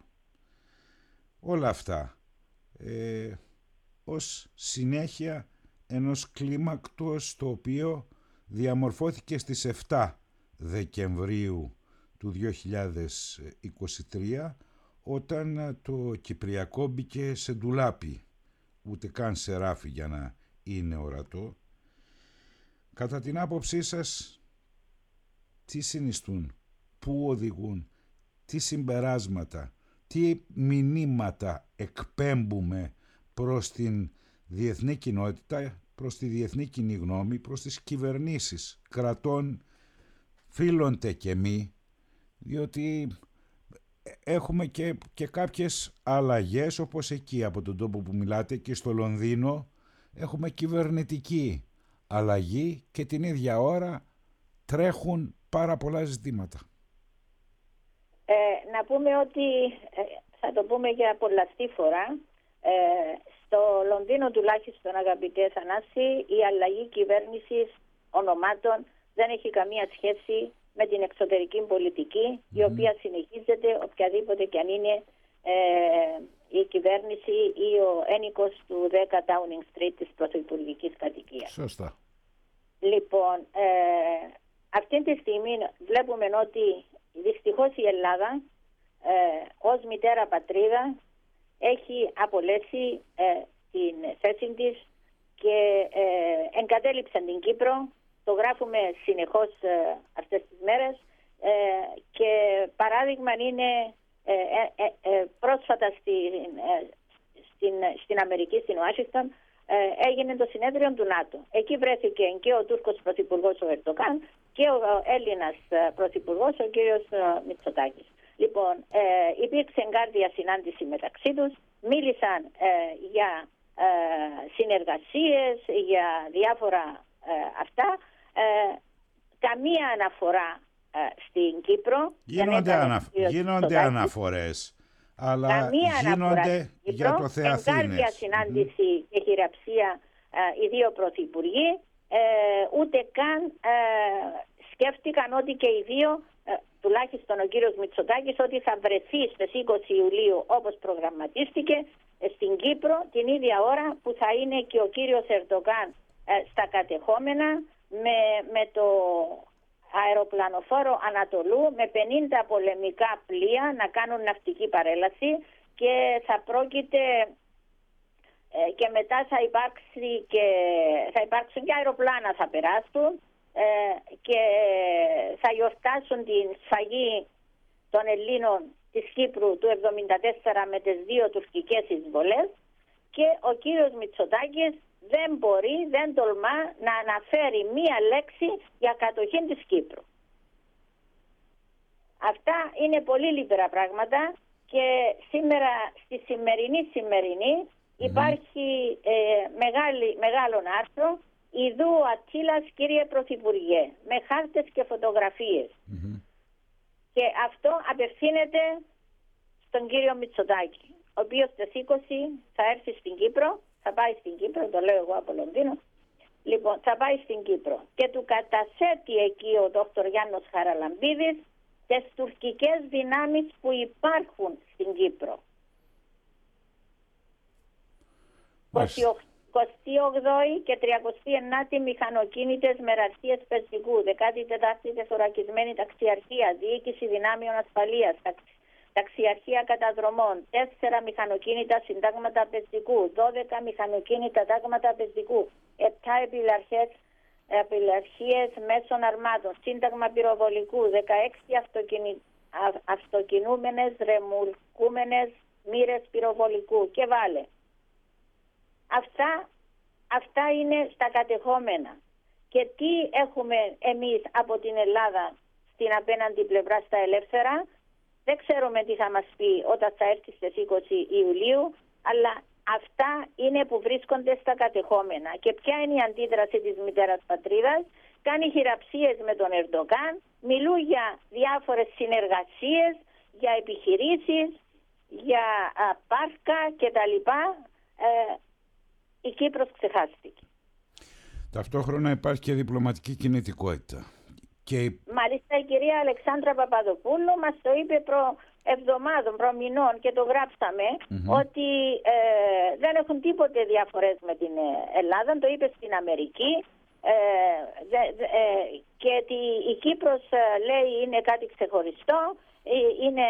Όλα αυτά ε, ως συνέχεια ενός κλίμακτος το οποίο διαμορφώθηκε στις επτά Δεκεμβρίου του δύο χιλιάδες είκοσι τρία, όταν το Κυπριακό μπήκε σε ντουλάπι, ούτε καν σε ράφι για να είναι ορατό. Κατά την άποψή σας, τι συνιστούν, πού οδηγούν, τι συμπεράσματα, τι μηνύματα εκπέμπουμε προς την διεθνή κοινότητα, προς τη διεθνή κοινή γνώμη, προς τις κυβερνήσεις κρατών, φίλονται και μη, διότι έχουμε και, και κάποιες αλλαγές, όπως εκεί από τον τόπο που μιλάτε, και στο Λονδίνο έχουμε κυβερνητική αλλαγή και την ίδια ώρα τρέχουν πάρα πολλά ζητήματα. Ε, να πούμε ότι, ε, θα το πούμε για πολλαστή φορά, ε, στο Λονδίνο τουλάχιστον, αγαπητέ Θανάση, η αλλαγή κυβέρνησης ονομάτων δεν έχει καμία σχέση με την εξωτερική πολιτική, mm-hmm. η οποία συνεχίζεται οποιαδήποτε και αν είναι ε, η κυβέρνηση ή ο ένικος του δέκα Downing Street της πρωθυπουργικής κατοικίας. Σωστά. Λοιπόν, ε, αυτή τη στιγμή βλέπουμε ότι δυστυχώς η Ελλάδα ε, ως μητέρα πατρίδα έχει απολέσει ε, την θέση της και ε, εγκατέλειψαν την Κύπρο. Το γράφουμε συνεχώς ε, αυτές τις μέρες ε, και παράδειγμα είναι ε, ε, ε, πρόσφατα στην, ε, στην, στην Αμερική, στην Ουάσιγκτον, ε, έγινε το συνέδριο του ΝΑΤΟ. Εκεί βρέθηκε και ο Τούρκος πρωθυπουργός ο Ερντογάν και ο Έλληνας πρωθυπουργός ο κύριος Μητσοτάκης. Λοιπόν, ε, υπήρξε εγκάρδια συνάντηση μεταξύ τους, μίλησαν ε, για ε, συνεργασίες, για διάφορα ε, αυτά. Ε, καμία αναφορά ε, στην Κύπρο. Γίνονται, ανα... γίνονται αναφορές, αλλά καμία γίνονται για το Θεαθήνες. Εγκάρδια συνάντηση mm. και χειραψία ε, οι δύο πρωθυπουργοί, ε, ούτε καν ε, σκέφτηκαν ότι και οι δύο, ε, τουλάχιστον ο κύριος Μητσοτάκης, ότι θα βρεθεί στις είκοσι Ιουλίου όπως προγραμματίστηκε ε, στην Κύπρο την ίδια ώρα που θα είναι και ο κύριος Ερντογάν ε, στα κατεχόμενα με, με το αεροπλανοφόρο Ανατολού με πενήντα πολεμικά πλοία να κάνουν ναυτική παρέλαση και θα πρόκειται ε, και μετά θα, υπάρξει και, θα υπάρξουν και αεροπλάνα θα περάσουν ε, και θα γιορτάσουν την σφαγή των Ελλήνων της Κύπρου του εβδομήντα τέσσερα με τις δύο τουρκικές εισβολές και ο κύριος Μητσοτάκης δεν μπορεί, δεν τολμά να αναφέρει μία λέξη για κατοχή της Κύπρου. Αυτά είναι πολύ λίπερα πράγματα και σήμερα στη σημερινή σημερινή mm-hmm. υπάρχει ε, μεγάλη, μεγάλο άρθρο «Ιδού ο Αττήλας, κύριε Πρωθυπουργέ», με χάρτες και φωτογραφίες. Mm-hmm. Και αυτό απευθύνεται στον κύριο Μητσοτάκη, ο οποίος στις είκοσι θα έρθει στην Κύπρο. Θα πάει στην Κύπρο, το λέω εγώ από Λονδίνο. Λοιπόν, θα πάει στην Κύπρο και του καταθέτει εκεί ο δόκτωρ Γιάννος Χαραλαμπίδης τις τουρκικές δυνάμεις που υπάρχουν στην Κύπρο. εικοστή όγδοη και τριαντάτη ένατη μηχανοκίνητες μεραρχίες πεζικού, δεκάτη τέταρτη τεθωρακισμένη ταξιαρχία, διοίκηση δυνάμεων ασφαλείας, ταξιαρχία καταδρομών, τέσσερα μηχανοκίνητα συντάγματα πεζικού, δώδεκα μηχανοκίνητα τάγματα πεζικού, επτά επιλαρχές, επιλαρχίες μέσων αρμάτων, σύνταγμα πυροβολικού, δεκαέξι αυτοκινη, α, αυτοκινούμενες ρεμουλκούμενες μοίρες πυροβολικού και βάλε. Αυτά, αυτά είναι στα κατεχόμενα. Και τι έχουμε εμείς από την Ελλάδα στην απέναντι πλευρά στα ελεύθερα? Δεν ξέρουμε τι θα μας πει όταν θα έρθει στις είκοσι Ιουλίου, αλλά αυτά είναι που βρίσκονται στα κατεχόμενα. Και ποια είναι η αντίδραση της μητέρας πατρίδας? Κάνει χειραψίες με τον Ερντογάν, μιλούν για διάφορες συνεργασίες, για επιχειρήσεις, για α, πάρκα κτλ. Ε, η Κύπρος ξεχάστηκε. Ταυτόχρονα υπάρχει και διπλωματική κινητικότητα. Και... Μάλιστα η κυρία Αλεξάνδρα Παπαδοπούλου μας το είπε προ εβδομάδων, προ μηνών και το γράψαμε mm-hmm. ότι ε, δεν έχουν τίποτε διαφορές με την Ελλάδα, το είπε στην Αμερική ε, δε, ε, και ότι η Κύπρος ε, λέει είναι κάτι ξεχωριστό, ε, είναι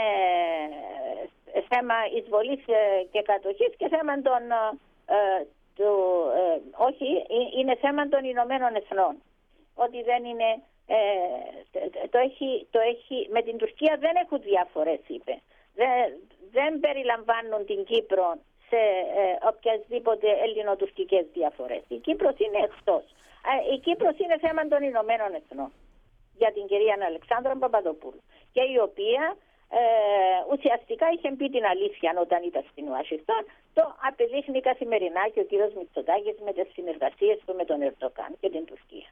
ε, θέμα εισβολής ε, και κατοχής και θέμα των ε, του, ε, όχι, είναι θέμα των Ηνωμένων Εθνών, ότι δεν είναι Ε, το έχει, το έχει, με την Τουρκία δεν έχουν διαφορές, είπε. Δεν, δεν περιλαμβάνουν την Κύπρο σε ε, οποιασδήποτε ελληνοτουρκικές διαφορές. Η Κύπρος είναι εκτός. Ε, η Κύπρος είναι θέμα των Ηνωμένων Εθνών για την κυρία Αλεξάνδρα Παπαδοπούλου και η οποία ε, ουσιαστικά είχε πει την αλήθεια όταν ήταν στην Ουάσιγκτον. Το απεδείχνει καθημερινά και ο κύριος Μητσοτάκης με τις συνεργασίες του με τον Ερντογάν και την Τουρκία.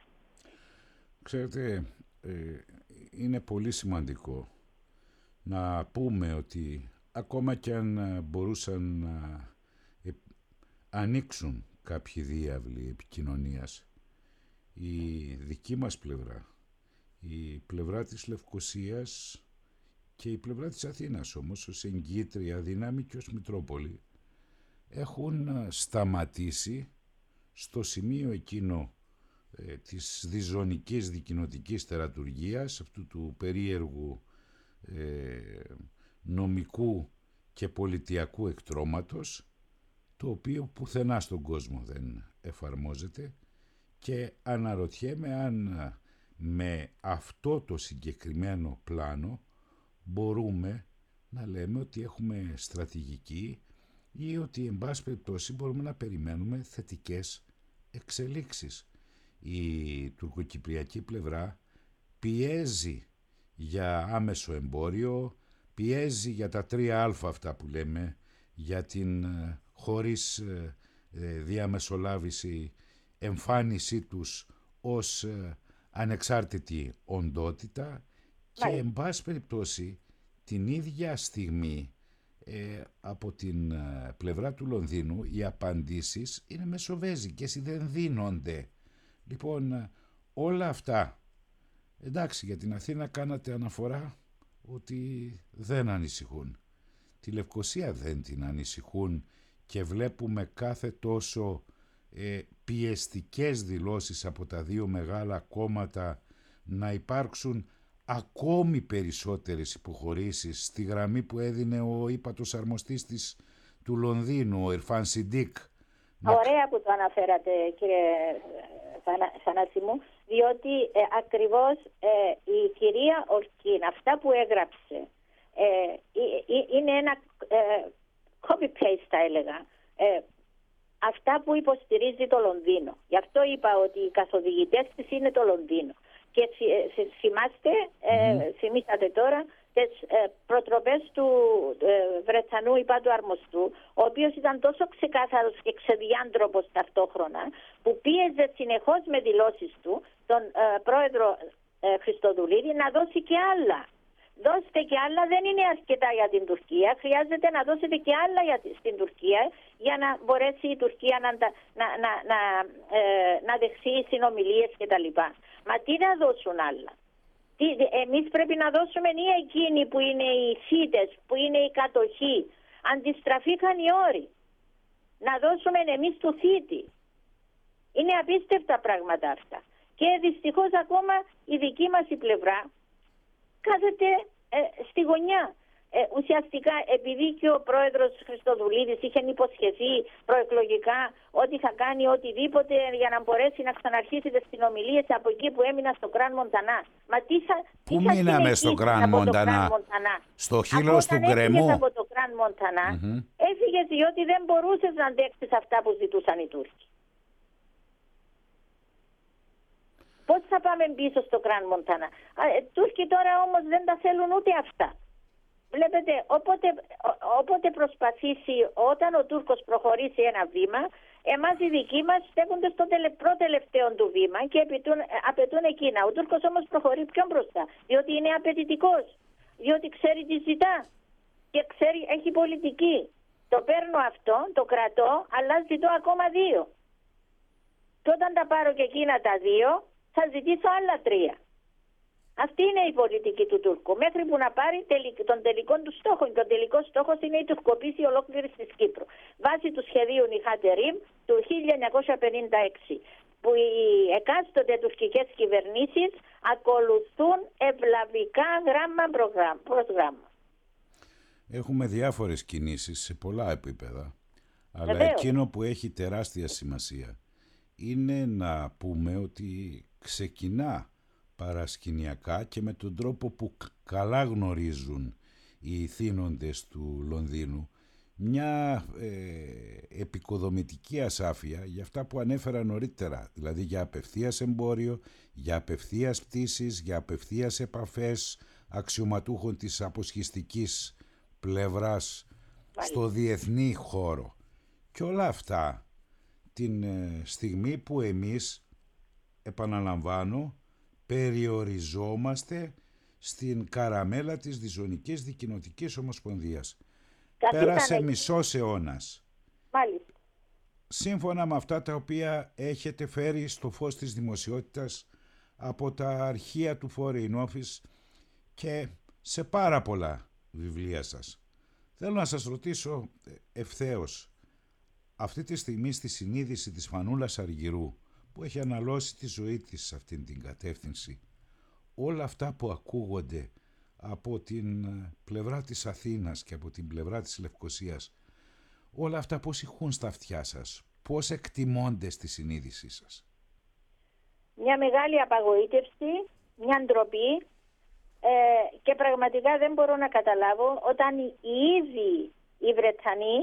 Ξέρετε, ε, είναι πολύ σημαντικό να πούμε ότι ακόμα και αν μπορούσαν να ε, ανοίξουν κάποιοι διάβλοι επικοινωνίας, η δική μας πλευρά, η πλευρά της Λευκωσίας και η πλευρά της Αθήνας όμως, ως εγκύτρια δύναμη και ως Μητρόπολη, έχουν σταματήσει στο σημείο εκείνο ε, της διζωνικής δικοινοτικής τερατουργίας, αυτού του περίεργου ε, νομικού και πολιτιακού εκτρώματος, το οποίο πουθενά στον κόσμο δεν εφαρμόζεται, και αναρωτιέμαι αν με αυτό το συγκεκριμένο πλάνο μπορούμε να λέμε ότι έχουμε στρατηγική ή ότι εν πάση περιπτώσει μπορούμε να περιμένουμε θετικές εξελίξεις. Η τουρκοκυπριακή πλευρά πιέζει για άμεσο εμπόριο, πιέζει για τα τρία αλφα αυτά που λέμε, για την χωρίς ε, διαμεσολάβηση εμφάνισή τους ως ε, ανεξάρτητη οντότητα και εν πάση περιπτώσει την ίδια στιγμή ε, από την ε, πλευρά του Λονδίνου οι απαντήσεις είναι μεσοβέζικες ή δεν δίνονται. Λοιπόν, όλα αυτά Εντάξει, για την Αθήνα κάνατε αναφορά ότι δεν ανησυχούν. Τη Λευκοσία δεν την ανησυχούν και βλέπουμε κάθε τόσο ε, πιεστικές δηλώσεις από τα δύο μεγάλα κόμματα να υπάρξουν ακόμη περισσότερες υποχωρήσεις στη γραμμή που έδινε ο ύπατος αρμοστής της του Λονδίνου, ο Ιρφάν Σιντίκ. Ωραία που το αναφέρατε, κύριε Θανάση μου, διότι ε, ακριβώς ε, η κυρία Ορκίν αυτά που έγραψε ε, ε, ε, είναι ένα ε, copy-paste, θα έλεγα, ε, αυτά που υποστηρίζει το Λονδίνο. Γι' αυτό είπα ότι οι καθοδηγητές της είναι το Λονδίνο. Και θυμάστε, mm-hmm. ε, θυμήσατε τώρα, τις ε, προτροπές του ε, Βρετανού υπάτου αρμοστού, ο οποίος ήταν τόσο ξεκάθαρος και ξεδιάντροπος ταυτόχρονα, που πίεζε συνεχώς με δηλώσεις του τον ε, πρόεδρο ε, Χριστοδουλίδη να δώσει και άλλα. Δώστε και άλλα, δεν είναι αρκετά για την Τουρκία. Χρειάζεται να δώσετε και άλλα για, στην Τουρκία για να μπορέσει η Τουρκία να, να, να, να, ε, να δεχθεί συνομιλίες κτλ. Μα τι να δώσουν άλλα. Τι, εμείς πρέπει να δώσουμε ή εκείνοι που είναι οι θύτες, που είναι η κατοχή. Αντιστραφήκαν οι όροι. Να δώσουμε εμείς του θήτη. Είναι απίστευτα πράγματα αυτά. Και δυστυχώς ακόμα η δική μας η πλευρά κάθεται ε, στη γωνιά. Ε, ουσιαστικά επειδή και ο πρόεδρος Χριστοδουλίδης είχε υποσχεθεί προεκλογικά ότι θα κάνει οτιδήποτε για να μπορέσει να ξαναρχίσει τις συνομιλίες από εκεί που έμεινα στο Κραν Μοντανά. Μα τι θα, πού τι θα μείναμε στο Κραν Μοντανά? Στο χείλος του γκρεμού. Από το Κραν Μοντανά mm-hmm. έφυγες διότι δεν μπορούσες να αντέξεις αυτά που ζητούσαν οι Τούρκοι. Πώς θα πάμε πίσω στο Κραν Μοντανά? Ε, Τούρκοι τώρα όμως δεν τα θέλουν ούτε αυτά. Βλέπετε, όποτε, όποτε προσπαθήσει, όταν ο Τούρκος προχωρήσει ένα βήμα, εμάς οι δικοί μας στέκονται στο τελε, προτελευταίο του βήμα και απαιτούν, απαιτούν εκείνα. Ο Τούρκος όμως προχωρεί πιο μπροστά, διότι είναι απαιτητικός, διότι ξέρει τι ζητά και ξέρει, έχει πολιτική. Το παίρνω αυτό, το κρατώ, αλλά ζητώ ακόμα δύο. Και όταν τα πάρω και εκείνα τα δύο, θα ζητήσω άλλα τρία. Αυτή είναι η πολιτική του Τούρκου. Μέχρι που να πάρει τον τελικό του στόχο. Και ο τελικός στόχος είναι η τουρκοποίηση ολόκληρης της Κύπρου. Βάσει του σχεδίου Νιχάτεριμ του χίλια εννιακόσια πενήντα έξι. Που οι εκάστοτε τουρκικές κυβερνήσεις ακολουθούν ευλαβικά γράμμα προς γράμμα. Έχουμε διάφορες κινήσεις σε πολλά επίπεδα. Αλλά Βεβαίως. Εκείνο που έχει τεράστια σημασία είναι να πούμε ότι ξεκινά παρασκηνιακά και με τον τρόπο που καλά γνωρίζουν οι θύνοντες του Λονδίνου μια ε, επικοδομητική ασάφεια για αυτά που ανέφερα νωρίτερα, δηλαδή για απευθείας εμπόριο, για απευθείας πτήσεις, για απευθείας επαφές αξιωματούχων της αποσχιστικής πλευράς στο διεθνή χώρο. Και όλα αυτά την ε, στιγμή που εμείς, επαναλαμβάνω, περιοριζόμαστε στην καραμέλα της Διζωνικής Δικοινοτικής Ομοσπονδίας. Καθήκανε... Πέρασε μισός αιώνας. Μάλιστα. Σύμφωνα με αυτά τα οποία έχετε φέρει στο φως της δημοσιότητας από τα αρχεία του Foreign Office και σε πάρα πολλά βιβλία σας. Θέλω να σας ρωτήσω ευθέως, αυτή τη στιγμή στη συνείδηση της Φανούλας Αργυρού, που έχει αναλώσει τη ζωή της σε αυτήν την κατεύθυνση, όλα αυτά που ακούγονται από την πλευρά της Αθήνας και από την πλευρά της Λευκοσίας, όλα αυτά πώς ηχούν στα αυτιά σας, πώς εκτιμώνται στη συνείδησή σας? Μια μεγάλη απαγοήτευση, μια ντροπή ε, και πραγματικά δεν μπορώ να καταλάβω όταν οι ίδιοι οι Βρετανοί,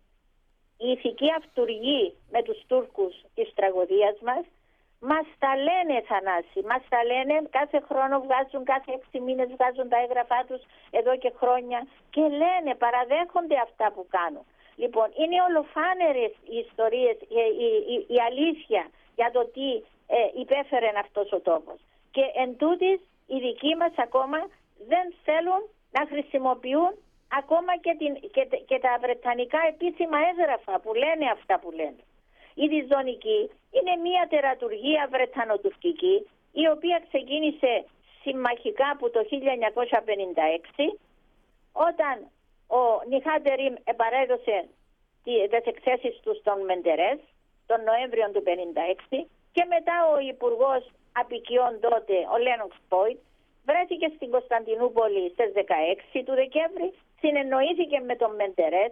η ηθική αυτουργή με τους Τούρκους της τραγωδίας μας, μας τα λένε, Θανάση, μας τα λένε, κάθε χρόνο βγάζουν, κάθε έξι μήνες βγάζουν τα έγγραφά τους εδώ και χρόνια και λένε, παραδέχονται αυτά που κάνουν. Λοιπόν, είναι ολοφάνερες οι ιστορίες, η, η, η, η αλήθεια για το τι ε, υπέφερε αυτός ο τόπος. Και εν τούτης, οι δικοί μας ακόμα δεν θέλουν να χρησιμοποιούν ακόμα και, την, και, και τα βρετανικά επίσημα έγγραφα που λένε αυτά που λένε. Η Διζωνική είναι μια τερατουργία βρετανοτουρκική, η οποία ξεκίνησε συμμαχικά από το χίλια εννιακόσια πενήντα έξι, όταν ο Νιχάτε Ριμ επαρέδωσε τις εκθέσεις του στον Μεντερές τον Νοέμβριο του χίλια εννιακόσια πενήντα έξι και μετά ο Υπουργός Απικιών τότε, ο Λένοξ Πόιτ, βρέθηκε στην Κωνσταντινούπολη στις δεκαέξι του Δεκέμβρη, συνεννοήθηκε με τον Μεντερές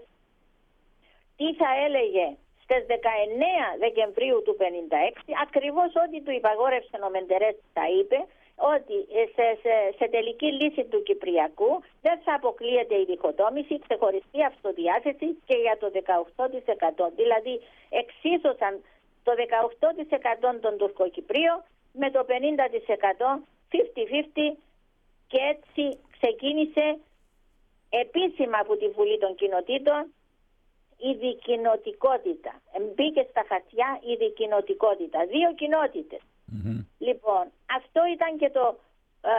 τι θα έλεγε στις δεκαεννέα Δεκεμβρίου του χίλια εννιακόσια πενήντα έξι, ακριβώς ό,τι του υπαγόρευσε ο Μεντερές τα είπε, ότι σε, σε, σε τελική λύση του Κυπριακού δεν θα αποκλείεται η διχοτόμηση, ξεχωριστή αυτοδιάθεση και για το δεκαοκτώ τοις εκατό. Δηλαδή εξίσωσαν το δεκαοκτώ τοις εκατό των Τουρκοκυπρίων με το πενήντα τοις εκατό πενήντα πενήντα, και έτσι ξεκίνησε επίσημα από τη Βουλή των Κοινοτήτων η δικοινοτικότητα. Μπήκε στα χαρτιά η δικοινοτικότητα. Δύο κοινότητες. Mm-hmm. Λοιπόν, αυτό ήταν και, το, ε,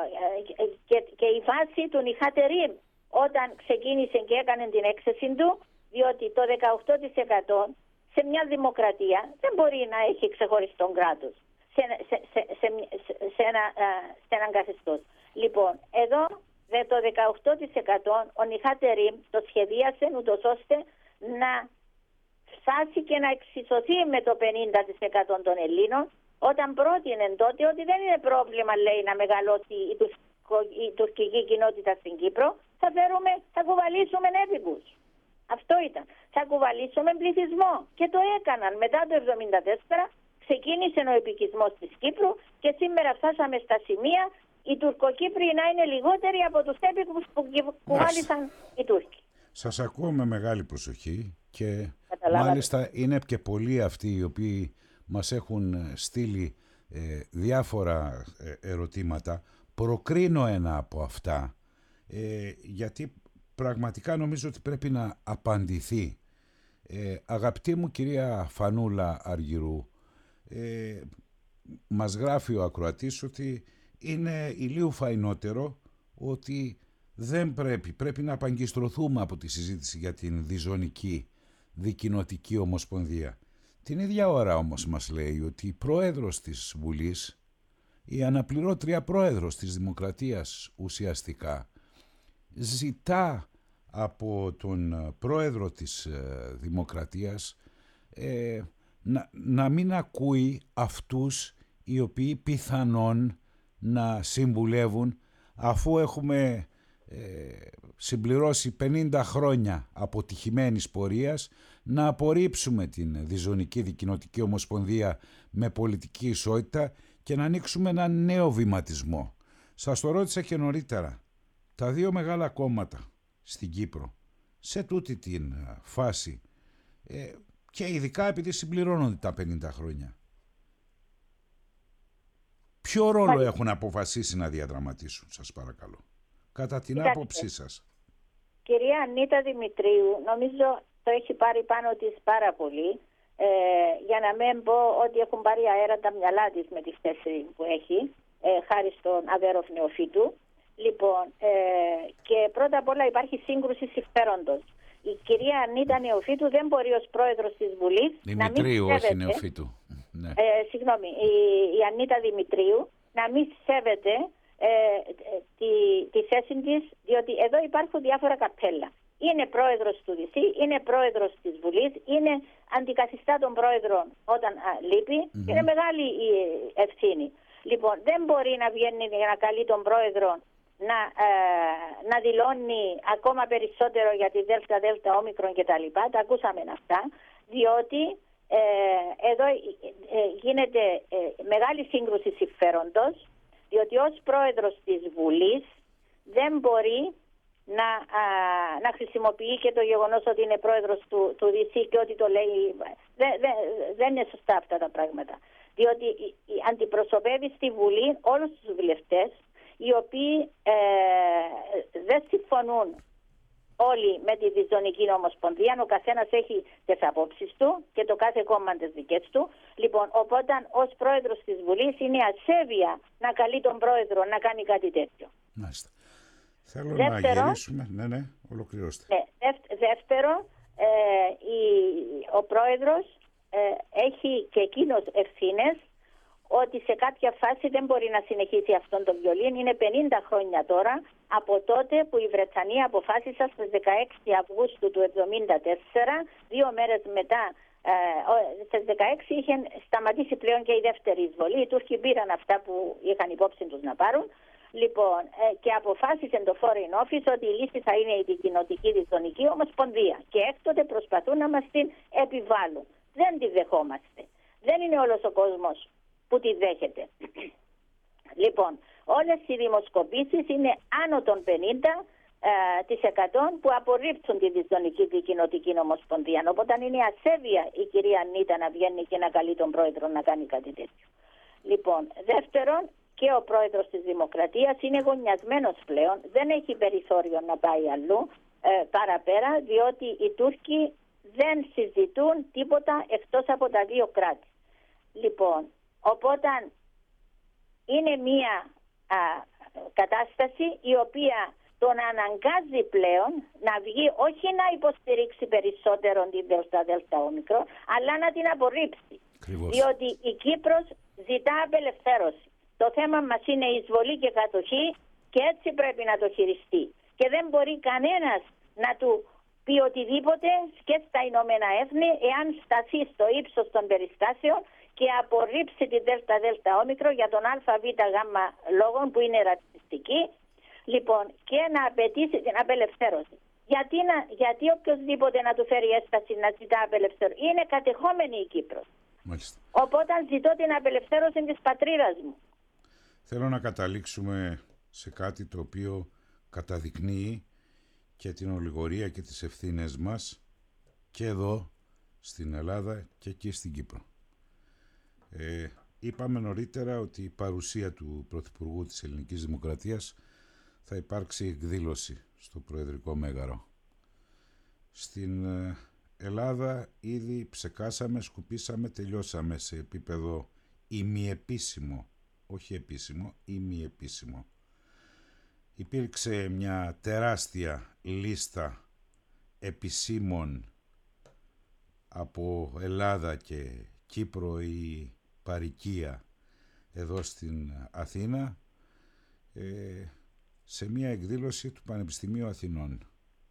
και, και η φάση του Νιχάτε Ριμ όταν ξεκίνησε και έκανε την έκθεση του, διότι το δεκαοκτώ τοις εκατό σε μια δημοκρατία δεν μπορεί να έχει ξεχωριστό κράτος σε, σε, σε, σε, σε, ένα, σε έναν καθεστώς. Λοιπόν, εδώ το δεκαοκτώ τοις εκατό ο Νιχάτε Ριμ το σχεδίασε ούτως ώστε να φτάσει και να εξισωθεί με το πενήντα τοις εκατό των Ελλήνων, όταν πρότεινε τότε ότι δεν είναι πρόβλημα, λέει, να μεγαλώσει η, τουρκο, η τουρκική κοινότητα στην Κύπρο, θα φέρουμε, θα κουβαλήσουμε έφηβους. Αυτό ήταν. Θα κουβαλήσουμε πληθυσμό. Και το έκαναν. Μετά το εβδομήντα τέσσερα ξεκίνησε ο επικισμός της Κύπρου και σήμερα φτάσαμε στα σημεία οι Τουρκοκύπριοι να είναι λιγότεροι από τους έπικους που κουβάλισαν οι Τούρκοι. Σας ακούω με μεγάλη προσοχή και μάλιστα είναι και πολλοί αυτοί οι οποίοι μας έχουν στείλει ε, διάφορα ε, ερωτήματα. Προκρίνω ένα από αυτά, ε, γιατί πραγματικά νομίζω ότι πρέπει να απαντηθεί. Ε, αγαπητή μου κυρία Φανούλα Αργυρού, ε, μας γράφει ο ακροατής ότι είναι ηλίου φαϊνότερο ότι δεν πρέπει, πρέπει να απαγκιστρωθούμε από τη συζήτηση για την διζωνική δικοινοτική ομοσπονδία. Την ίδια ώρα όμως μας λέει ότι η πρόεδρος της Βουλής, η αναπληρώτρια πρόεδρος της Δημοκρατίας ουσιαστικά, ζητά από τον πρόεδρο της Δημοκρατίας ε, να, να μην ακούει αυτούς οι οποίοι πιθανόν να συμβουλεύουν, αφού έχουμε ε, συμπληρώσει πενήντα χρόνια αποτυχημένης πορείας, να απορρίψουμε την διζωνική δικοινοτική ομοσπονδία με πολιτική ισότητα και να ανοίξουμε ένα νέο βηματισμό. Σας το ρώτησα και νωρίτερα. Τα δύο μεγάλα κόμματα στην Κύπρο, σε τούτη την φάση, ε, και ειδικά επειδή συμπληρώνονται τα πενήντα χρόνια, ποιο ρόλο έχουν αποφασίσει να διαδραματίσουν, σας παρακαλώ, κατά την Κοιτάξτε, άποψή σας? Κυρία Ανίτα Δημητρίου, νομίζω το έχει πάρει πάνω της πάρα πολύ, ε, για να μην πω ότι έχουν πάρει αέρα τα μυαλά της με τη θέση που έχει, ε, χάρη στον Αβέροφ Νεοφύτου. Λοιπόν, ε, και πρώτα απ' όλα υπάρχει σύγκρουση συμφέροντος. Η κυρία Ανίτα Νεοφύτου δεν μπορεί ως πρόεδρος της Βουλής Δημητρίου, να μην όχι Νεοφύτου. Ναι. Ε, συγγνώμη, η, η Ανίτα Δημητρίου να μην σέβεται ε, τη, τη θέση της, διότι εδώ υπάρχουν διάφορα καπέλα. Είναι πρόεδρος του Δ.Σ., είναι πρόεδρος της Βουλής, είναι αντικαθιστά τον πρόεδρο όταν α, λείπει, mm-hmm. είναι μεγάλη η ευθύνη. Λοιπόν, δεν μπορεί να βγαίνει για να καλεί τον πρόεδρο να, ε, να δηλώνει ακόμα περισσότερο για τη δέλτα, δέλτα, όμικρον κτλ. Τα ακούσαμε αυτά, διότι ε, εδώ ε, γίνεται ε, μεγάλη σύγκρουση συμφέροντος, διότι ως πρόεδρος της Βουλής δεν μπορεί να, α, να χρησιμοποιεί και το γεγονός ότι είναι πρόεδρος του, του Δ.Σ. και ότι το λέει. Δεν, δεν, δεν είναι σωστά αυτά τα πράγματα. Διότι αντιπροσωπεύει στη Βουλή όλους τους βουλευτές, οι οποίοι ε, δεν συμφωνούν όλοι με τη διζωνική ομοσπονδία. Ο καθένας έχει τις απόψεις του και το κάθε κόμμα τις δικές του. Λοιπόν, οπότε ως πρόεδρος της Βουλής είναι ασέβεια να καλεί τον πρόεδρο να κάνει κάτι τέτοιο. Μάλιστα. Θέλω δεύτερο, να γυρίσουμε. Ναι, ναι, ολοκληρώστε. Ναι, δεύτερο, ε, η, ο πρόεδρος ε, έχει και εκείνος ευθύνες ότι σε κάποια φάση δεν μπορεί να συνεχίσει αυτόν τον βιολίν. Είναι πενήντα χρόνια τώρα από τότε που οι Βρετανοί αποφάσισαν στις δεκαέξι Αυγούστου του εβδομήντα τέσσερα, δύο μέρες μετά. Ε, στις δεκαέξι είχε σταματήσει πλέον και η δεύτερη εισβολή. Οι Τούρκοι πήραν αυτά που είχαν υπόψη τους να πάρουν. Λοιπόν, ε, και αποφάσισε το Foreign Office ότι η λύση θα είναι η κοινοτική διζωνική ομοσπονδία. Και έκτοτε προσπαθούν να μας την επιβάλλουν. Δεν τη δεχόμαστε. Δεν είναι όλος ο κόσμος που τη δέχεται. Λοιπόν, όλες οι δημοσκοπήσεις είναι άνω των πενήντα τοις εκατό που απορρίπτουν τη διζωνική δικοινοτική ομοσπονδία. Οπότε είναι ασέβεια η κυρία Νίτα να βγαίνει και να καλεί τον πρόεδρο να κάνει κάτι τέτοιο. Λοιπόν, δεύτερον, και ο πρόεδρος της Δημοκρατίας είναι γωνιασμένος πλέον, δεν έχει περιθώριο να πάει αλλού ε, παραπέρα, διότι οι Τούρκοι δεν συζητούν τίποτα εκτός από τα δύο κράτη. Λοιπόν, οπότε είναι μια α, κατάσταση η οποία τον αναγκάζει πλέον να βγει, όχι να υποστηρίξει περισσότερο την ΔΕΛΤΑ όμικρο, αλλά να την απορρίψει. Ακριβώς. Διότι η Κύπρος ζητά απελευθέρωση. Το θέμα μας είναι η εισβολή και κατοχή και έτσι πρέπει να το χειριστεί. Και δεν μπορεί κανένας να του πει οτιδήποτε και στα Ηνωμένα Έθνη εάν σταθεί στο ύψος των περιστάσεων και απορρίψει την ΔΕΛΤΑ όμικρο για τον ΑΒΓ λόγων που είναι ρατσιστική. Λοιπόν, και να απαιτήσει την απελευθέρωση. Γιατί, να, γιατί οποιοδήποτε να του φέρει έσταση να ζητά απελευθέρωση. Είναι κατεχόμενη η Κύπρος. Μάλιστα. Οπότε ζητώ την απελευθέρωση της πατρίδας μου. Θέλω να καταλήξουμε σε κάτι το οποίο καταδεικνύει και την ολιγορία και τις ευθύνες μας και εδώ στην Ελλάδα και εκεί στην Κύπρο. Ε, είπαμε νωρίτερα ότι η παρουσία του Πρωθυπουργού της Ελληνικής Δημοκρατίας θα υπάρξει εκδήλωση στο Προεδρικό Μέγαρο. Στην Ελλάδα ήδη ψεκάσαμε, σκουπίσαμε, τελειώσαμε σε επίπεδο ημιεπίσημο, όχι επίσημο, ημιεπίσημο. Υπήρξε μια τεράστια λίστα επισήμων από Ελλάδα και Κύπρο ή παροικία εδώ στην Αθήνα, ε, σε μια εκδήλωση του Πανεπιστημίου Αθηνών.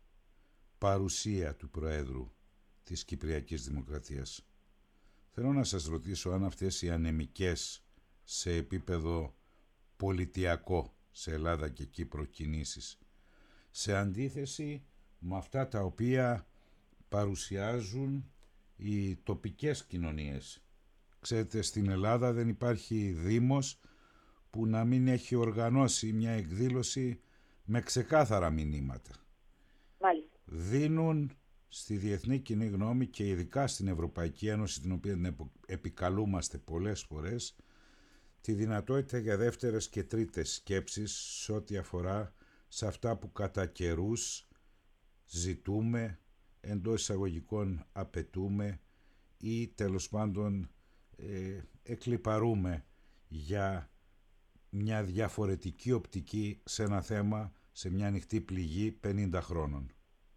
Παρουσία του Προέδρου της Κυπριακής Δημοκρατίας. Θέλω να σας ρωτήσω αν αυτές οι ανεμικές σε επίπεδο πολιτιακό σε Ελλάδα και Κύπρο κινήσεις, σε αντίθεση με αυτά τα οποία παρουσιάζουν οι τοπικές κοινωνίες. Ξέρετε, στην Ελλάδα δεν υπάρχει δήμος που να μην έχει οργανώσει μια εκδήλωση με ξεκάθαρα μηνύματα. Μάλιστα. Δίνουν στη διεθνή κοινή γνώμη και ειδικά στην Ευρωπαϊκή Ένωση, την οποία επικαλούμαστε πολλές φορές, τη δυνατότητα για δεύτερες και τρίτες σκέψεις σε ό,τι αφορά σε αυτά που κατά καιρούς ζητούμε, εντός εισαγωγικών απαιτούμε ή τέλος πάντων ε, εκλιπαρούμε για μια διαφορετική οπτική σε ένα θέμα, σε μια ανοιχτή πληγή πενήντα χρόνων.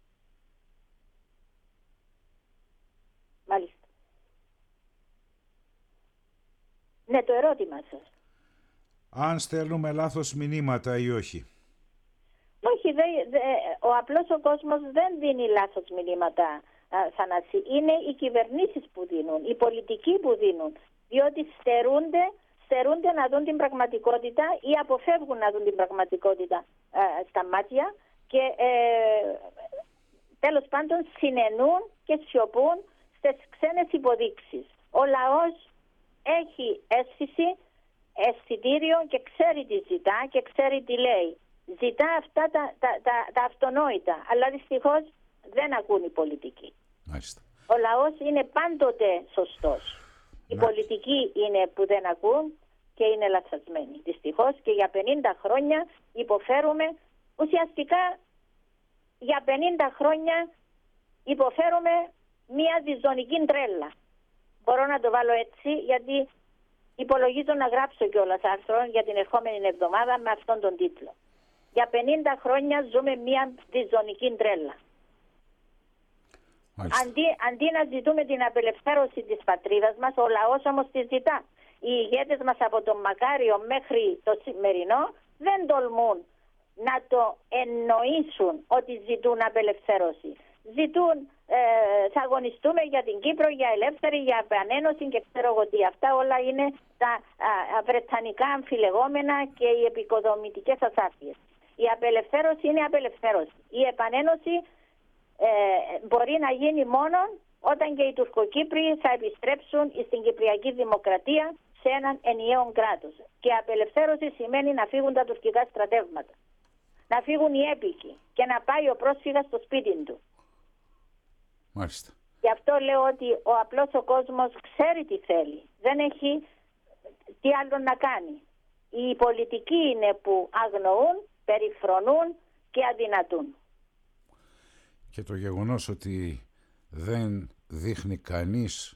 Μάλιστα. Ναι, το ερώτημα σας. Αν στέλνουμε λάθος μηνύματα ή όχι. Όχι, δε, δε, ο απλός ο κόσμος δεν δίνει λάθος μηνύματα, Θανάση. Είναι οι κυβερνήσεις που δίνουν, οι πολιτικοί που δίνουν, διότι στερούνται, στερούνται να δουν την πραγματικότητα ή αποφεύγουν να δουν την πραγματικότητα α, στα μάτια και ε, τέλος πάντων συνενούν και σιωπούν στις ξένες υποδείξεις. Ο λαός έχει αίσθηση, αισθητήριο και ξέρει τι ζητά και ξέρει τι λέει. Ζητά αυτά τα, τα, τα, τα αυτονόητα, αλλά δυστυχώς δεν ακούν οι πολιτικοί. Μάλιστα. Ο λαός είναι πάντοτε σωστός. Οι Μάλιστα. πολιτικοί είναι που δεν ακούν και είναι λαθασμένοι. Δυστυχώς και για πενήντα χρόνια υποφέρουμε, ουσιαστικά για πενήντα χρόνια υποφέρουμε μια διζωνική τρέλα. Μπορώ να το βάλω έτσι γιατί υπολογίζω να γράψω κιόλας άρθρο για την ερχόμενη εβδομάδα με αυτόν τον τίτλο. Για πενήντα χρόνια ζούμε μια διζωνική τρέλα. Αντί, αντί να ζητούμε την απελευθέρωση της πατρίδας μας, ο λαός όμως τη ζητά. οι ηγέτες μας από τον Μακάριο μέχρι το σημερινό δεν τολμούν να το εννοήσουν ότι ζητούν απελευθέρωση. Ζητούν, ε, θα αγωνιστούμε για την Κύπρο, για ελεύθερη, για επανένωση και ξέρω εγώ τι. Αυτά όλα είναι τα α, βρετανικά αμφιλεγόμενα και οι επικοδομητικές ασάφειες. Η απελευθέρωση είναι απελευθέρωση. Η επανένωση ε, μπορεί να γίνει μόνο όταν και οι Τουρκοκύπριοι θα επιστρέψουν στην Κυπριακή Δημοκρατία σε έναν ενιαίο κράτος. Και απελευθέρωση σημαίνει να φύγουν τα τουρκικά στρατεύματα. Να φύγουν οι έπικοι και να πάει ο πρόσφυγας στο σπίτι του. Μάλιστα. Γι' αυτό λέω ότι ο απλός ο κόσμος ξέρει τι θέλει. Δεν έχει τι άλλο να κάνει. Οι πολιτικοί είναι που αγνοούν, περιφρονούν και αδυνατούν. Και το γεγονός ότι δεν δείχνει κανείς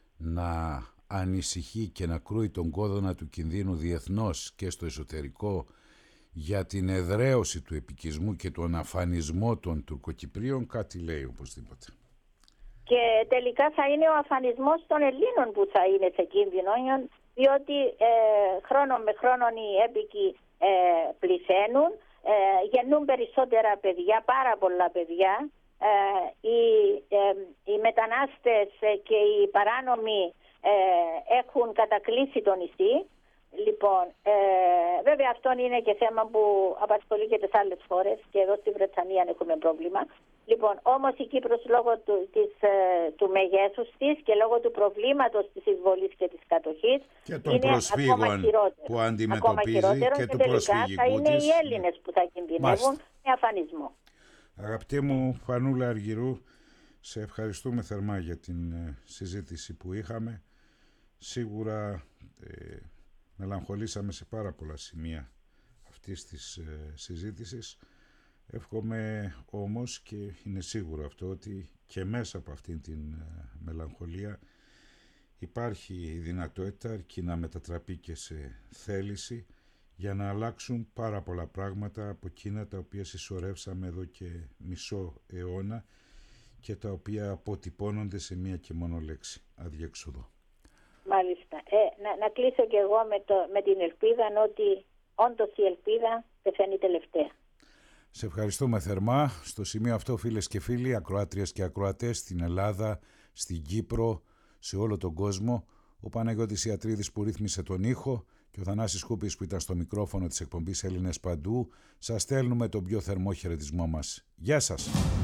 να ανησυχεί και να κρούει τον κόδωνα του κινδύνου διεθνώς και στο εσωτερικό για την εδραίωση του επικισμού και τον αφανισμό των Τουρκοκυπρίων, κάτι λέει οπωσδήποτε. Και τελικά θα είναι ο αφανισμός των Ελλήνων που θα είναι σε κίνδυνο, διότι ε, χρόνο με χρόνο οι έπικοι ε, πληθαίνουν, ε, γεννούν περισσότερα παιδιά, πάρα πολλά παιδιά. Ε, οι, ε, οι μετανάστες και οι παράνομοι ε, έχουν κατακλείσει το νησί. Λοιπόν, ε, βέβαια αυτό είναι και θέμα που απασχολεί και τις άλλες χώρες και εδώ στη Βρετανία έχουμε πρόβλημα. Λοιπόν, όμως η Κύπρος λόγω του, της, του μεγέθους της και λόγω του προβλήματος της εισβολής και της κατοχής και των προσφύγων που αντιμετωπίζει και, και του προσφυγικού θα είναι της. οι Έλληνες που θα κινδυνεύουν με αφανισμό. Αγαπητέ μου Φανούλα Αργυρού, σε ευχαριστούμε θερμά για την ε, συζήτηση που είχαμε. Σίγουρα ε, μελαγχολήσαμε σε πάρα πολλά σημεία αυτής της ε, συζήτησης. Εύχομαι όμως, και είναι σίγουρο αυτό, ότι και μέσα από αυτήν την ε, μελαγχολία υπάρχει η δυνατότητα αρκεί να μετατραπεί και σε θέληση για να αλλάξουν πάρα πολλά πράγματα από εκείνα τα οποία συσσωρεύσαμε εδώ και μισό αιώνα και τα οποία αποτυπώνονται σε μία και μόνο λέξη, αδιέξοδο. Μάλιστα. Ε, να, να κλείσω και εγώ με, το, με την ελπίδα ότι όντως η ελπίδα πεθαίνει τελευταία. Σε ευχαριστούμε θερμά. Στο σημείο αυτό, φίλες και φίλοι, ακροάτριες και ακροατές στην Ελλάδα, στην Κύπρο, σε όλο τον κόσμο, ο Παναγιώτης Ιατρίδης που ρύθμισε τον ήχο και ο Θανάσης Κούπης που ήταν στο μικρόφωνο της εκπομπής Έλληνες Παντού, σας στέλνουμε τον πιο θερμό χαιρετισμό μας. Γεια σας!